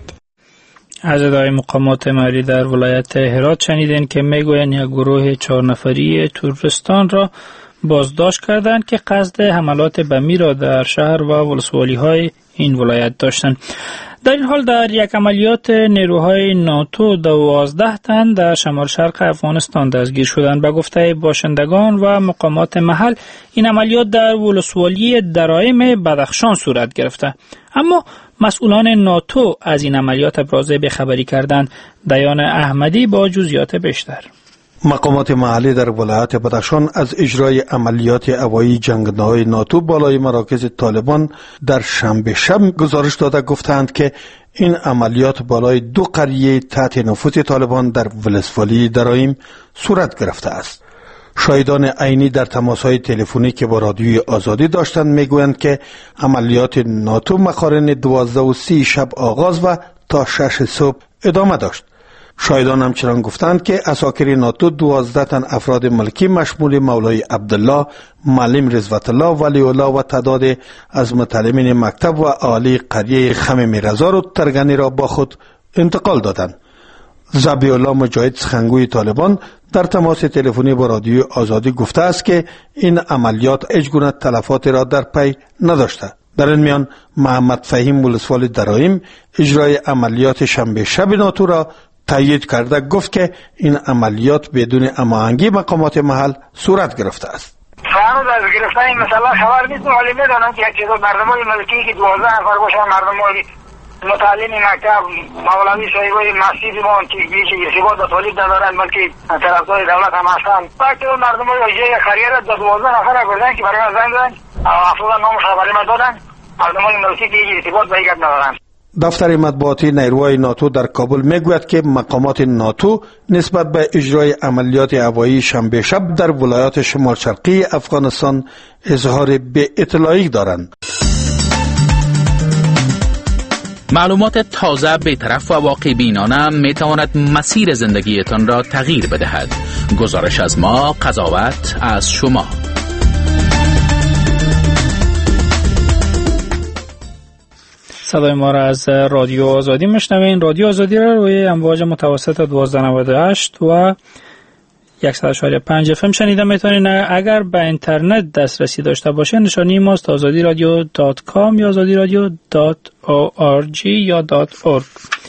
از ادعای مقامات محلی در ولایت هرات شنیدین که میگویند یک گروه چهار نفری تروریستان را بازداشت کردند که قصد حملات بمی را در شهر و ولسوالی های این ولایت داشتند. در این حال در یک عملیات نیروهای ناتو دوازده تن در شمال شرق افغانستان دستگیر شدند. به گفته باشندگان و مقامات محل این عملیات در ولسوالی درایم بدخشان صورت گرفته، اما مسئولان ناتو از این عملیات ابراز بی‌خبری کردند. دیان احمدی با جزئیات بیشتر. مقامات محلی در ولایت بدخشان از اجرای عملیات هوایی جنگنده‌های ناتو بالای مراکز طالبان در شنبه شب گزارش داده گفتند که این عملیات بالای دو قریه تحت نفوذ طالبان در ولسوالی درایم صورت گرفته است. شاهدان عینی در تماس‌های تلفنی که با رادیوی آزادی داشتند میگویند که عملیات ناتو مقارن دوازده و سی شب آغاز و تا شش صبح ادامه داشت. شاهدان همچنان گفتند که عساکر ناتو دوازده تن افراد ملکی مشمول مولای عبدالله، معلم رضوت الله، ولی الله و تعداد از متعلمین مکتب و عالی قریه خم میرزا رو ترگنی را با خود انتقال دادند. ذبیح الله مجاهد سخنگوی طالبان در تماس تلفنی با رادیو آزادی گفته است که این عملیات هیچگونه تلفات را در پی نداشته. در این میان محمد فهیم ولسوالی درایم اجرای عملیات شنبه شب ناتو را تایید کرده گفت که این عملیات بدون هماهنگی مقامات محل صورت گرفته است. فرض از گرفتن این مسئله خبر نیست، ولی میدونم که یک چیز مردمای ملکی که دوازده نفر باشن، مردمای متعلم مکتب، مولوی صاحبای مسجد ما که بیش ارتباط با طالب ندارن بلکه طرفدار دولت هم هستن، فقط مردمای واژه خریره دو دوازده نفر بردن که برای زنگ زدن، افراد نام خبری ما دادن، مردمای ملکی که ارتباط با ایگت ندارن. دفتر مطبوعاتی نیروهای ناتو در کابل میگوید که مقامات ناتو نسبت به اجرای عملیات هوایی شنبه شب در ولایات شمال شرقی افغانستان اظهار بی اطلاعی دارند. معلومات تازه بی‌طرف و واقع بینانه می تواند مسیر زندگیتان را تغییر بدهد. گزارش از ما، قضاوت از شما. صدای ما را از رادیو آزادی میشنوین. رادیو آزادی را روی امواج متوسط دوازده نود و هشت و صد و یک و پنج اف ام شنیده میتونین. اگر به اینترنت دسترسی داشته باشین نشانی ماست آزادی رادیو دات کام یا آزادی رادیو دات او آر جی یا دات اورگ.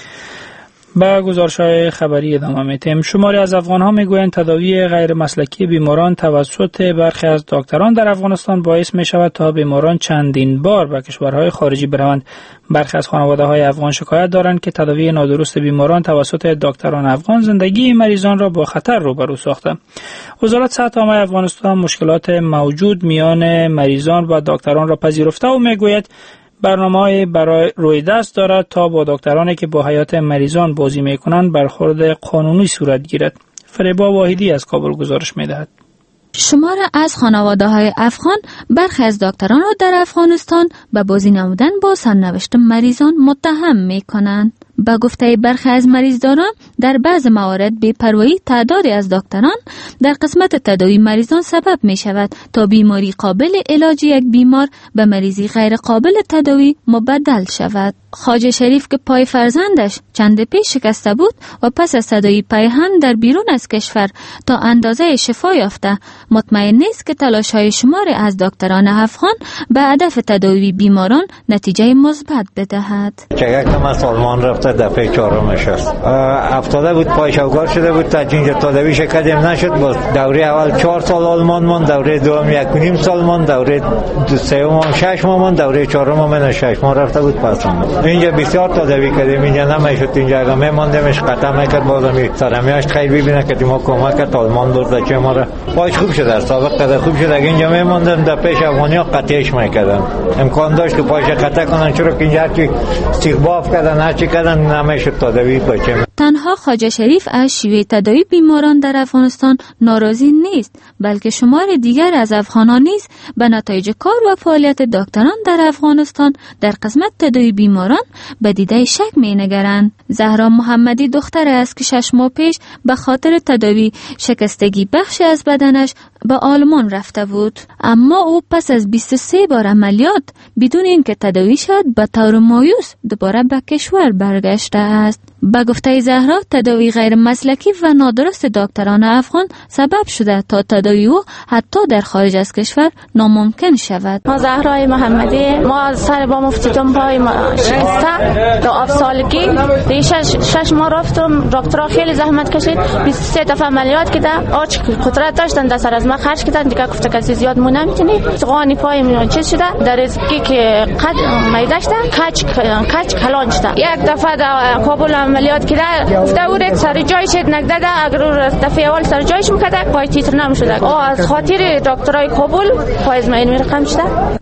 با گزارش‌های خبری ادامه می‌دیم. شماری از افغان‌ها می‌گویند تداوی غیر مسلکی بیماران توسط برخی از دکتران در افغانستان باعث می‌شود تا بیماران چندین بار به کشورهای خارجی بروند. برخی از خانواده‌های افغان شکایت دارند که تداوی نادرست بیماران توسط دکتران افغان زندگی مریضان را با خطر روبرو ساخته. وزارت صحت عامه افغانستان مشکلات موجود میان مریضان و دکتران را پذیرفته و می‌گوید برنامه‌ای برای روی دست دارد تا با دکترانی که با حیات مریضان بازی می‌کنند برخورد قانونی صورت گیرد. فریبا واحدی از کابل گزارش می‌دهد. شمار از خانواده‌های افغان برخی از دکتران را در افغانستان به بازی نمودن با سرنوشت مریضان متهم می‌کنند. به گفته برخی از مریضداران در بعض موارد بی‌پروایی تعدادی از دکتران در قسمت تداوی مریضان سبب می شود تا بیماری قابل علاج یک بیمار به مریضی غیر قابل تداوی مبدل شود. خواجه شریف که پای فرزندش چند پیش شکسته بود و پس از تداوی پیهن در بیرون از کشور تا اندازه شفا یافته مطمئن نیست که تلاش‌های شماری از دکتران افغان به هدف تداوی بیماران نتیجه مثبت بدهد. چگک ما سالمان رفته دفعه چهارمش است. افتاده بود پای شوگار شده بود تا اینجا تداویش کردیم نشد. باز دوره اول چهار سال آلمان مون، دوره دوم یک و نیم سال مون، دوره سوم شش ماه مون، دوره چهارم من شش ماه رفته بود پس مون. اینجا بسیار تداوی کردیم، اینجا نمیشد، اینجا اگه میماندیمش قطع میکرد بازم سرمیاش خیلی ببینه که ما کمک کرد آلمان برد که ما را پاش خوب شده، سابق قدر خوب شده. اگه اینجا میماندم در پیش افغانیا قطعش میکردن، امکان داشت که پاش قطع کنن، چرا که اینجا هرچی سیخ باف کردن هرچی کردن نمیشد تداوی بچه. تنها خواجه شریف از شیوه تداوی بیماران در افغانستان ناراضی نیست، بلکه شمار دیگر از افغانان نیز به نتایج کار و فعالیت دکتران در افغانستان در قسمت تداوی بیماران به دیده شک می‌نگرند. زهرا محمدی دختر است که شش ماه پیش به خاطر تداوی شکستگی بخشی از بدنش به آلمان رفته بود، اما او پس از بیست و سه بار عملیات بدون اینکه تداوی شد به طور مایوس دوباره به کشور برگشته است. به گفته زهرا تداوی غیر مسلکی و نادرست دکتران افغان سبب شده تا تداوی او حتی در خارج از کشور ناممکن شود. ما زهرای محمدی، ما سر با مفتی پای ما شکسته تا آف سالگی شش شش ماه رفتم، دکترها خیلی زحمت کشید، بیست و سه دفعه عملیات کرده، آچ قدرت داشتن در سر از ما خرج کردن، دیگه گفته کسی زیاد مو نمیتونی. سقانی پای من چیز شده، در ازکی که قد میده شده کچ کچ کلان شده. یک دفعه در کابل عملیات کرده، گفته بود سر جایش نگدده، اگر دفعه اول سر جایش میکرده پای تیتر نمیشده. او از خاطر دکترای کابل پای از این رقم شده.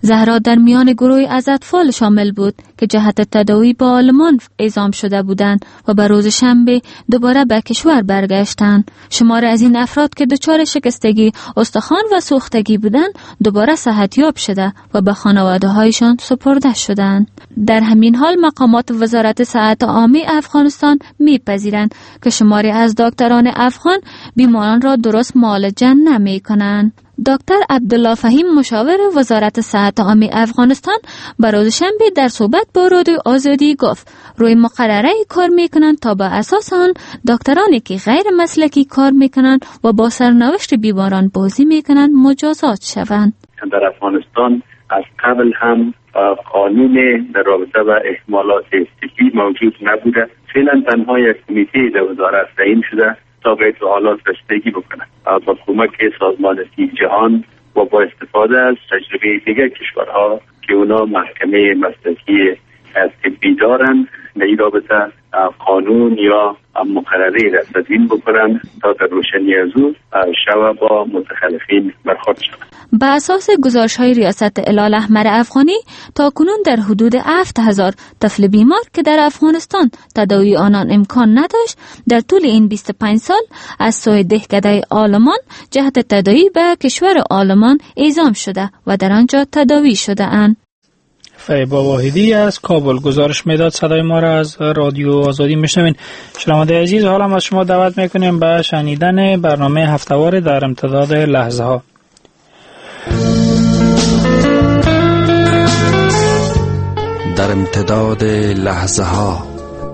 زهرا در میان گروهی از اطفال شامل بود که جهت تداوی با آلمان اعزام شده بودند و به روز شنبه دوباره به کشور برگشتند. شمار از این افراد که دچار شکستگی استخوان و سوختگی بودند دوباره صحتیاب شده و به خانواده هایشان سپرده شدند. در همین حال مقامات وزارت صحت عامه افغانستان میپذیرند که شماری از دکتران افغان بیماران را درست معالجه نمی کنند. دکتر عبدالله فهیم مشاور وزارت صحت عامه افغانستان برای شنبه در صحبت با رادیو آزادی گفت روی مقرره کار میکنند تا به اساس آن دکترانی که غیر مسلکی کار میکنند و با سرنوشت بیماران بازی میکنند مجازات شوند. در افغانستان از قبل هم قانون در رابطه با احمالات طبی موجود نبوده. فعلا تنها یک کمیته در وزارت تعیین شده تا به حالات رسیدگی بکنه با کمک سازمان صحت جهان و با استفاده از تجربه دیگر کشورها که اونا محکمه مسلکی طبی دارن در این رابطه قانون یا مقرره را تدوین بکنن تا در روشنی از او شب با متخلفین برخورد شود. به اساس گزارش‌های ریاست هلال احمر افغانی تا کنون در حدود هفت هزار طفل بیمار که در افغانستان تداوی آنان امکان نداشت در طول این بیست و پنج سال از سوی دهکده آلمان جهت تداوی به کشور آلمان اعزام شده و در آنجا تداوی شده اند. فریبا واحدی از کابل گزارش میداد. صدای ما را از رادیو آزادی میشنوین. شنونده عزیز، حالا ما از شما دعوت میکنیم به شنیدن برنامه هفته‌وار در امتداد لحظه ها. در امتداد لحظه ها،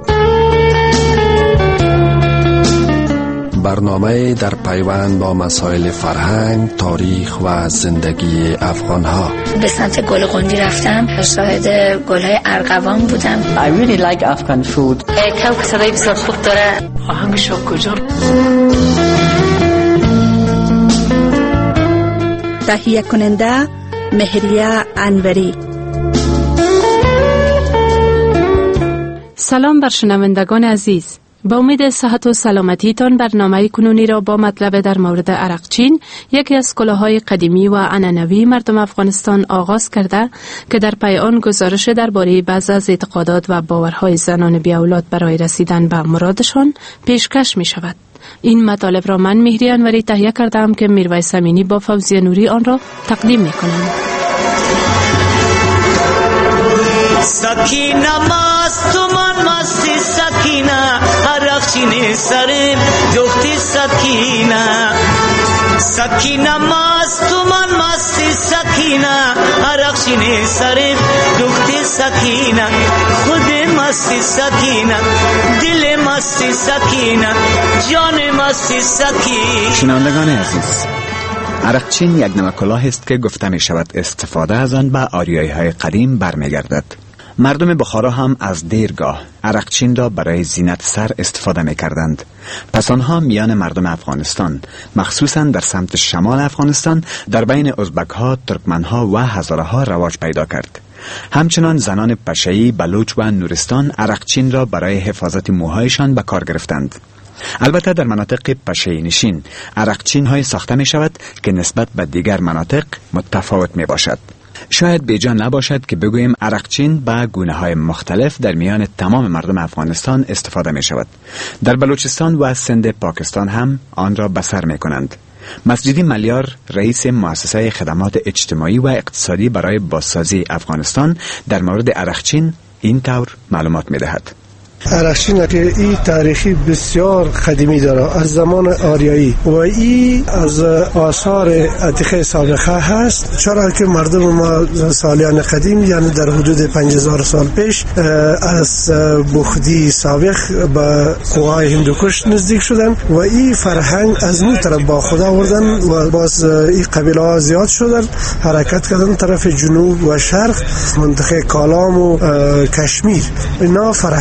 برنامه در پیوند با مسائل فرهنگ، تاریخ و زندگی افغان ها. به سمت گل قندی رفتم، شاهد گل‌های ارغوان بودم. I really like Afghan food. کاو صدای بسیار خوب داره. آهنگش کجا؟ تهیه کننده مهریه انوری. سلام بر شنوندگان عزیز. با امید صحت و سلامتیتان برنامه کنونی را با مطلب در مورد عرقچین، یکی از کلاه‌های قدیمی و عنعنوی مردم افغانستان آغاز کرده که در پی آن گزارش درباره بعضی از اعتقادات و باورهای زنان بی اولاد برای رسیدن به مرادشان پیشکش می شود. این مطالب را من مهری انوری تهیه کردم که میرویس امینی با فوزیه نوری آن را تقدیم می کنم. سکینه مست من مستی سکینه عرقچین سرم دختی سکینه سکینه مست من مستی سکینه عرقچین سرم دختی سکینه خود مستی سکینه دل مستی سکینه جان مستی سکینه. شنوندگان عزیز، عرقچین یک نوع کلاه است که گفته می شود استفاده از آن به آریایی های قدیم برمیگردد. مردم بخارا هم از دیرگاه عرقچین را برای زینت سر استفاده می کردند. پس آنها میان مردم افغانستان، مخصوصا در سمت شمال افغانستان، در بین ازبک ها، ترکمن ها و هزاره ها رواج پیدا کرد. همچنان زنان پشه‌ای، بلوچ و نورستان عرقچین را برای حفاظت موهایشان به کار گرفتند. البته در مناطق پشه‌ای نشین عرقچین های ساخته می شود که نسبت به دیگر مناطق متفاوت می باشد. شاید بیجا نباشد که بگوییم عرقچین به گونه های مختلف در میان تمام مردم افغانستان استفاده می شود. در بلوچستان و سند پاکستان هم آن را بسر می کنند. مسجدی ملیار، رئیس مؤسسه خدمات اجتماعی و اقتصادی برای بازسازی افغانستان، در مورد عرقچین این طور معلومات می دهد. عرقچین که این تاریخی بسیار قدیمی داره از زمان آریایی و این از آثار عتیقه سابقه هست، چرا که مردم ما سالیان قدیم یعنی در حدود پنج هزار سال پیش از بخدی سابق به قوای هندوکش نزدیک شدن و این فرهنگ از اون طرف با خدا آوردن و باز این قبیله ها زیاد شدن، حرکت کردن طرف جنوب و شرق، منطقه کالام و کشمیر. اینا فرهنگی که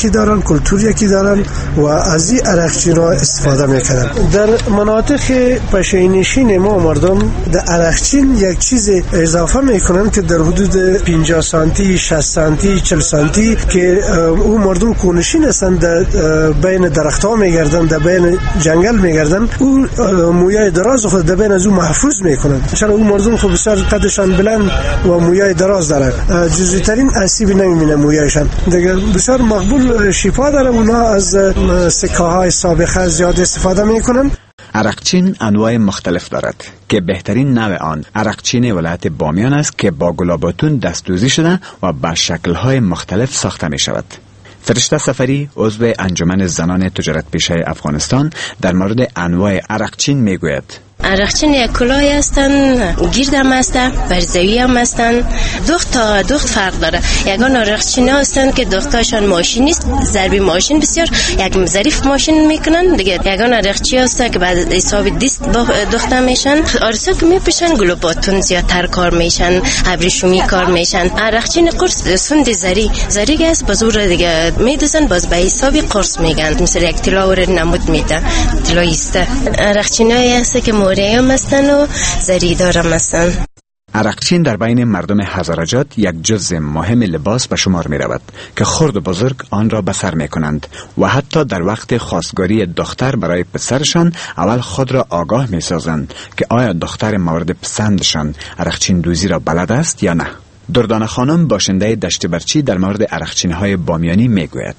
دارن، کلتور یکی دارن و از این عرقچین ها استفاده میکنن. در مناطق پشینشین ما مردم در عرقچین یک چیز اضافه میکنن که در حدود پنجاه سانتی، شصت سانتی، چهل سانتی که او مردم کونشین هستن، در بین درخت ها میگردن، در بین جنگل میگردن، او مویای دراز خود در بین از او محفوظ میکنن. چرا او مردم خب بسیار قدشان بلند و مویای دراز دارن، جزئی ترین آسیب نمیبینه مویایشان دیگه، بسیار مقبول شفا داره. اونا از سکه های سابقه زیاد استفاده میکنن. عرقچین انواع مختلف دارد که بهترین نوع آن عرقچین ولایت بامیان است که با گلاباتون دستدوزی شده و به شکل‌های مختلف ساخته می شود. فرشته سفری عضو انجمن زنان تجارت پیشه افغانستان در مورد انواع عرقچین می گوید. عرقچین یک کلاهی هستن، گرد هم هستن، برزوی هم هستن. دخت تا دخت فرق داره. یگان عرقچین ها هستن که دختاشان ماشین نیست، ضربی ماشین بسیار یک ظریف ماشین میکنن دیگه. یگان عرقچی هستن که بعد حساب دیست دخته میشن. آرسا که میپشن گلوباتون زیادتر کار میشن، ابریشمی کار میشن. عرقچین قرص سند زری زری است، بزور دیگه میدوزن، باز به حساب قرص میگن، مثل یک طلا ور نمود میده، طلاییسته. عرقچینایی هست که موریام هستن و زریدارم هستن. عرقچین در بین مردم هزارجات یک جزء مهم لباس به شمار می رود که خرد و بزرگ آن را به سر می کنند و حتی در وقت خواستگاری دختر برای پسرشان اول خود را آگاه می سازند که آیا دختر مورد پسندشان عرقچین دوزی را بلد است یا نه. دردانه خانم باشنده دشت برچی در مورد عرقچین های بامیانی می گوید.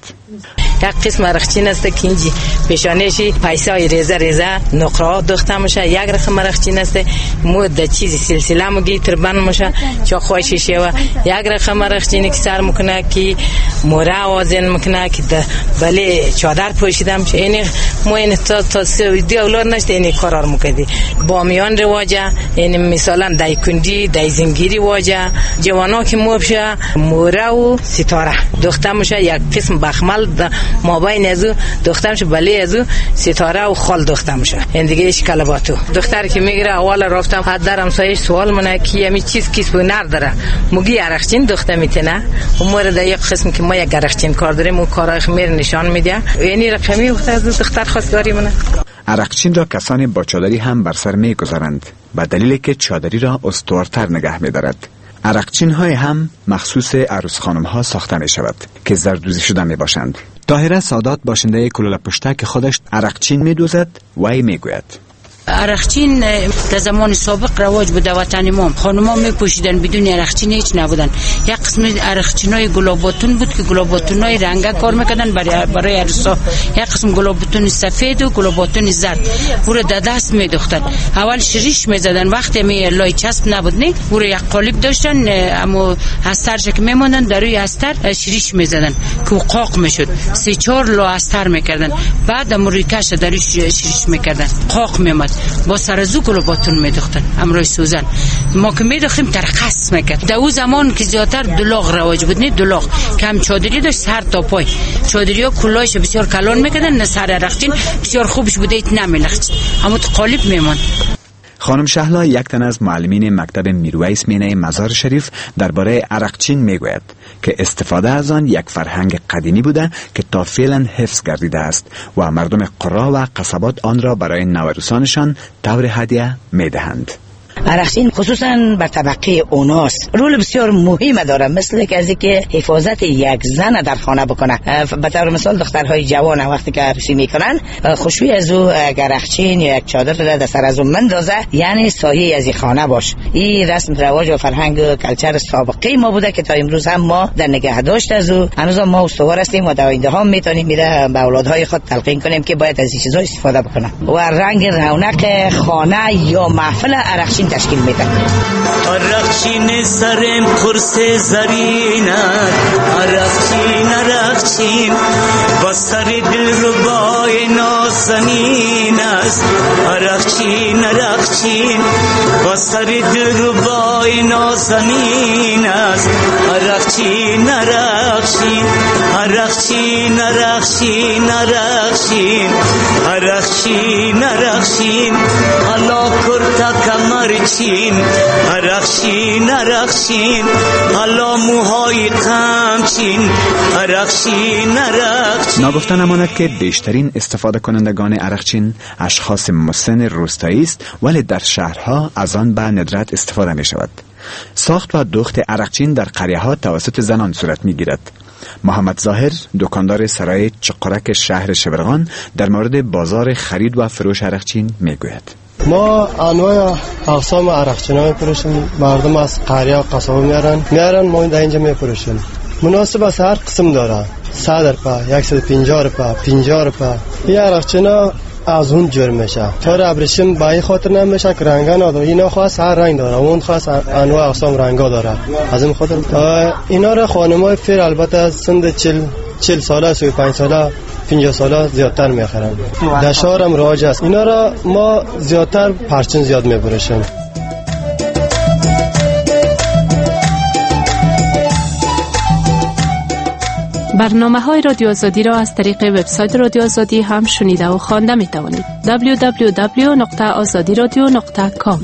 یک قسم عرقچین است که اینجی پیشانیشی پیسای ریزه ریزه نقره دخته میشه. یک رقم عرقچین است مود چیزی سلسله مگی تربن میشه چا خوشیشه. و یک رقم عرقچینی که سر میکنه که موره آوازن میکنه که بله چادر پوشیده میشه. این مو این تا تا دی اولاد نشته این کارا میکردی. بامیان رواجه این مثلا دایکندی دای زنگیری واجه جوانا که موبشه موره و ستاره دخته میشه. یک قسم بخمل ما بین ازو دختر میشه، بله ازو ستاره و خال دختر میشه. این دیگه اش کلباتو دختر که میگیره اول رفتم حد درم سایش سوال منه کی می چیز کیس بو نر داره مگی عرقچین دختر میتونه و مورد یک قسم که ما یک عرقچین کار داریم و کارای خمیر نشان میده. یعنی رقمی وقت از دختر خواستگاری منه. عرقچین را کسانی با چادری هم بر سر میگذارند به دلیلی که چادری را استوارتر نگه میدارد. عرقچین های هم مخصوص عروس خانم ها ساخته می شود که زردوزی شده می باشند. طاهره سادات باشنده کلوله پشته که خودش عرقچین می دوزد وی می گوید. عرقچین در زمان سابق رواج بوده وطن ما. خانم‌ها می‌پوشیدن بدون عرقچین هیچ نبودن. یک قسم عرقچینای گلاباتون بود که گلاباتونای رنگه کار می‌کردن برای برای عروسا. یک قسم گلاباتون سفید و گلاباتون زرد. او در دست می‌دوختن. اول شریش می‌زدن وقتی می لای چسب نبود نه. او یک قالب داشتن اما استرش که می‌موندن در روی استر شریش می‌زدن که قاق می‌شد. سه چهار لا استر می‌کردن. بعد امریکاش در روی شریش می‌کردن. قاق می‌مد. با سرزو گلوباتون میدوختن امروی سوزن. ما که میدوختیم ترخص میکرد. در اون زمان که زیادتر دلاغ رواج بود نه دلاغ که هم چادری داشت سر تا پای. چادری ها کلایش بسیار کلان میکردن نه سر عرقچین بسیار خوبش بوده ایت نمیلخت اما تو قالب میمان. خانم شهلا یک تن از معلمین مکتب میرویس مینه مزار شریف درباره عرقچین میگوید که استفاده از آن یک فرهنگ قدیمی بوده که تا فعلا حفظ گردیده است و مردم قرا و قصبات آن را برای نوروسانشان طور هدیه میدهند. عرقچین خصوصا بر طبقه اوناس رول بسیار مهم داره، مثل که از اینکه حفاظت یک زن در خانه بکنه. به طور مثال دخترهای جوان وقتی که عروسی میکنن خوشوی از او عرقچین یا یک چادر در سر از اون مندازه، یعنی سایه از این خانه باش. این رسم رواج و فرهنگ و کلچر سابقه ما بوده که تا امروز هم ما در نگه داشت از او هنوز ما استوار هستیم و در آینده هم میتونیم میره به اولادهای خود تلقین کنیم که باید از این چیزا استفاده بکنن و رنگ رونق خانه یا محفل عرقچین تشکیل میده. عرقچین سرم قرص زرین عرقچین عرقچین با سر دلربای نازنین است. عرقچین عرقچین با سر دلربای نازنین است. عرقچین عرقچین عرقچین عرقچین عرقچین عرقچین عرقچین حالا کرتا کمر چین عرقچین رخشین رخشین حالا موهای قمچین رخشین رخشین. ناگفته نماند که بیشترین استفاده کنندگان عرقچین اشخاص مسن روستایی است، ولی در شهرها از آن به ندرت استفاده می شود. ساخت و دوخت عرقچین در قریه ها توسط زنان صورت می گیرد. محمد ظاهر، دکاندار سرای چقرک شهر شبرغان، در مورد بازار خرید و فروش عرقچین می گوید. ما انواع اقسام عرقچینا می فروشیم. مردم از قریه و قصابه میارن میارن ما در اینجا می فروشیم. مناسب است، هر قسم داره. صد روپه، صد و پنجاه روپه، پنجاه روپه. این عرقچینا از اون جور میشه. طور ابریشم به این خاطر نمیشه که رنگا نداره. اینا خاص هر رنگ داره، اون خاص انواع اقسام رنگا داره. از این خاطر اینا را خانمای فیر البته از سن چهل چهل ساله، سی و پنج ساله، پنجاه ساله زیادتر میخرن. در شهر هم رواج است. اینا را ما زیادتر پرچین زیاد میفروشیم. برنامه های رادیو آزادی را از طریق وبسایت رادیو آزادی هم شنیده و خوانده می توانید. دبلیو دبلیو دبلیو نقطه آزادی رادیو نقطه کام.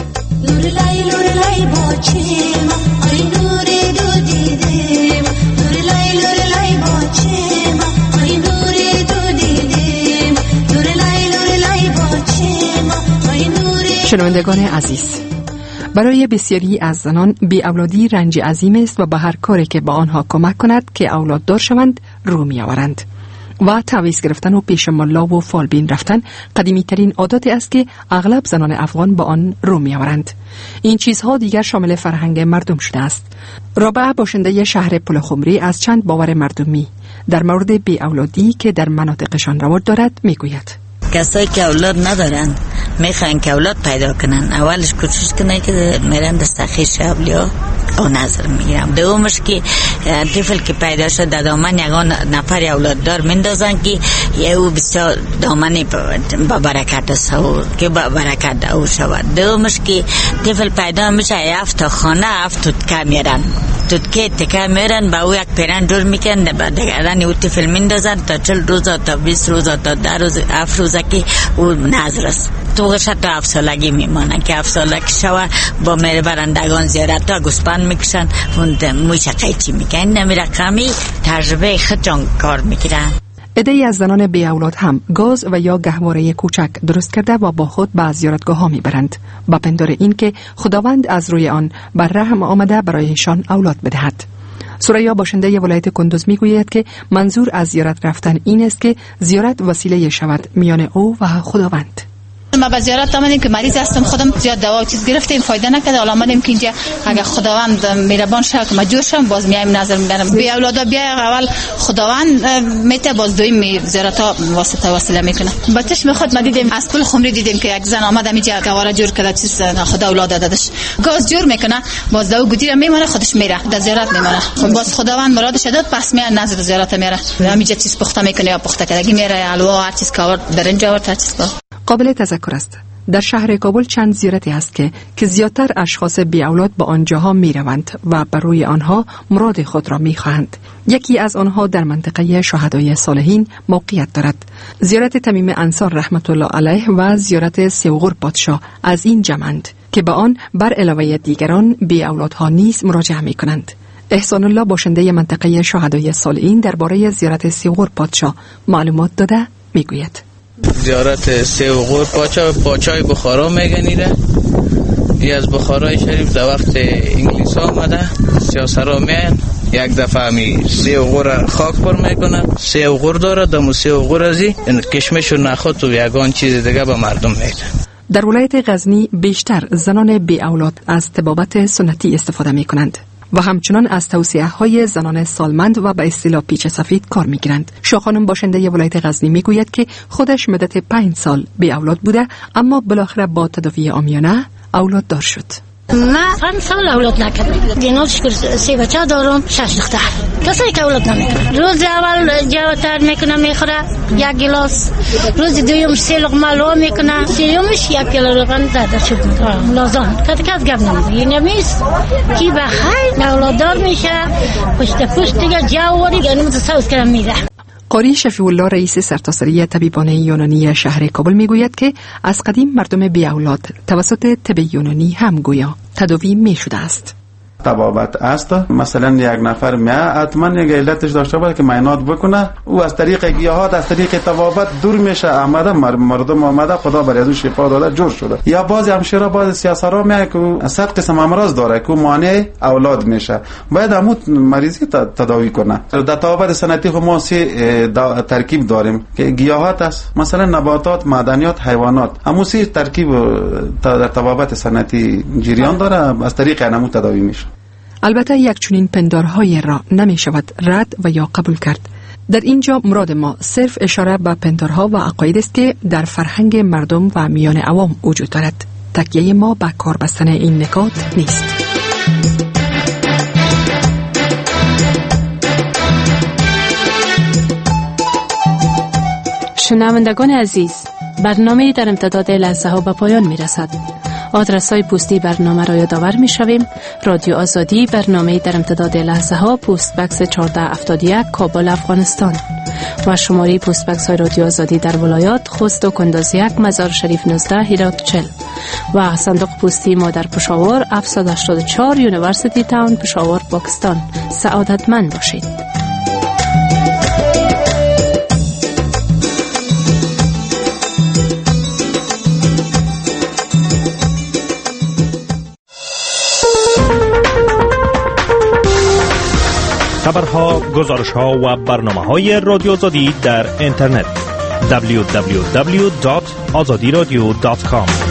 شنوندگان عزیز، برای بسیاری از زنان بی اولادی رنج عظیم است و به هر کاری که به آنها کمک کند که اولاد دار شوند رو می آورند و تعویض گرفتن و پیش ملا و فالبین رفتن قدیمی ترین عادتی است که اغلب زنان افغان با آن رو می آورند. این چیزها دیگر شامل فرهنگ مردم شده است. رابعه، باشنده شهر پلخمری، از چند باور مردمی در مورد بی اولادی که در مناطقشان رواج دارد می گوید. کسایی که اولاد ندارن میخوان که اولاد پیدا کنن، اولش کوشش کنن که میرن دستخیل شابلیا او نظر میگیرم. دومش که طفل که پیدا شد در دامن یگان نفر اولاد دار مندازن که او بسیار دامنی با برکت است که با برکت او شود. دومش که طفل پیدا میشه هفت تا خانه هفت تودکه میرن تودکه تکه میرن با او یک پیرن جور میکن بعد دیگران او طفل مندازن تا چل روزا تا بیست روزا تا ده روز هفت روزا که او نظر است. توغش تا هفت سالگی میمانن که هفت سالگی شوه با میره برندگان زیارت ها گسپن میکشن و مویش قیچی میکن. نمی رقمی تجربه خودشان کار میکرن. عده‌ای از زنان بی اولاد هم گاز و یا گهواره کوچک درست کرده و با خود به زیارتگاه ها میبرند با پندار این که خداوند از روی آن بر رحم آمده برایشان اولاد بدهد. سوریا، باشنده ولایت کندوز، میگوید که منظور از زیارت رفتن این است که زیارت وسیله شود میان او و خداوند. ما به زیارت آمدیم که مریض هستم، خودم زیاد دوا و چیز گرفتیم فایده نکرد. حالا آمدیم که اینجا اگه خداوند مهربان شه که مجبور شم باز میایم نظر میبرم. بی اولادا بیا اول خداوند میته باز دویم زیارت ها واسطه وسیله میکنه. بچش میخواد ما دیدیم از پل خمری دیدیم که یک زن آمد اینجا گواره جور کرده چیز خدا اولاد دادش گاز جور میکنه باز دو گدیر میمونه خودش میره در زیارت میمونه. باز خداوند مرادش داد پس میاد نظر زیارت میره. همینجا چیز پخته میکنه یا پخته کردگی میره حلوا هر چیز کار در اینجا هر چیز کار. قابل تذکر است در شهر کابل چند زیارتی هست که که زیادتر اشخاص بی اولاد با آنجاها می روند و برای آنها مراد خود را می خواهند. یکی از آنها در منطقه شهدای صالحین موقعیت دارد. زیارت تمیم انصار رحمت الله علیه و زیارت سیوغور پادشاه از این جمعند که با آن بر علاوه دیگران بی اولادها نیز مراجعه می کنند. احسان الله، باشنده منطقه شهدای صالحین، درباره زیارت سیوغور پادشاه معلومات داده می گوید. زیارت سیوغور پاچا پاچای بخارا میگنیره. ای از بخارای شریف در وقت انگلیس آمده سیاسرا میان یک دفعه می سیوغور خاک پر میکنه. سیوغور داره دمو سیوغور ازی کشمش و نخوت و یگان چیز دیگه به مردم میده. در ولایت غزنی بیشتر زنان بی اولاد از طبابت سنتی استفاده می کنند و همچنان از توصیه های زنان سالمند و به اصطلاح پیچ سفید کار می گیرند. شاخانم، باشنده ولایت غزنی، می گوید که خودش مدت پنج سال بی اولاد بوده اما بالاخره با تداوی عامیانه اولاد دار شد. من پنج سال اولاد نکردم. دینا شکر سه بچه دارم، شش دختر. کسی که اولاد نمیکنه. روز اول جواتر میکنه میخوره یک گلاس. روز دوم سه لقمه حلوا میکنه. سومش یک کیلو روغن زده چوب میکنه. لازم. کسی کس گپ نمیگه. نمیست. کی بخیر اولاد دار میشه. پشت پشت دیگه جواری گنیم سوس کردن میره. قاری شفیع الله، رئیس سرتاسری طبیبان یونانی شهر کابل، میگوید که از قدیم مردم بی اولاد توسط طب یونانی هم گویا تداوی می شده است. تبابت است، مثلا یک نفر می حتما یک علتش داشته باشه که معاینات بکنه، او از طریق گیاهات از طریق تبابت دور میشه، آمده مردم آمده خدا بر ازو شفا داده جور شده. یا بعضی همشیرا بعضی سیاسرا می که صد قسم امراض داره که مانع اولاد میشه، باید همون مریضی تداوی کنه. در تبابت سنتی ما سه ترکیب داریم که گیاهات است، مثلا نباتات، معدنیات، حیوانات، همون سه ترکیب در تبابت سنتی جریان داره، از طریق همون تداوی میشه. البته یک چنین پندارهای را نمی شود رد و یا قبول کرد. در اینجا مراد ما صرف اشاره به پندارها و عقاید است که در فرهنگ مردم و میان عوام وجود دارد. تکیه ما به کار بستن این نکات نیست. شنوندگان عزیز، برنامه در امتداد لحظه ها به پایان می رسد. آدرس های پستی برنامه را یادآور می شویم. رادیو آزادی، برنامه در امتداد لحظه ها، پست بکس چهارده هفتاد و یک، کابل، افغانستان. و شماره پست بکس های رادیو آزادی در ولایات خوست و کندز یک، مزار شریف نوزده، هرات چهل. و صندوق پستی ما در پشاور هفتصد و هشتاد و چهار، یونیورسیتی تاون، پشاور، پاکستان. سعادتمند باشید. خبرها، گزارش‌ها و برنامه‌های رادیو آزادی در اینترنت دبلیو دبلیو دبلیو دات آزادی رادیو دات کام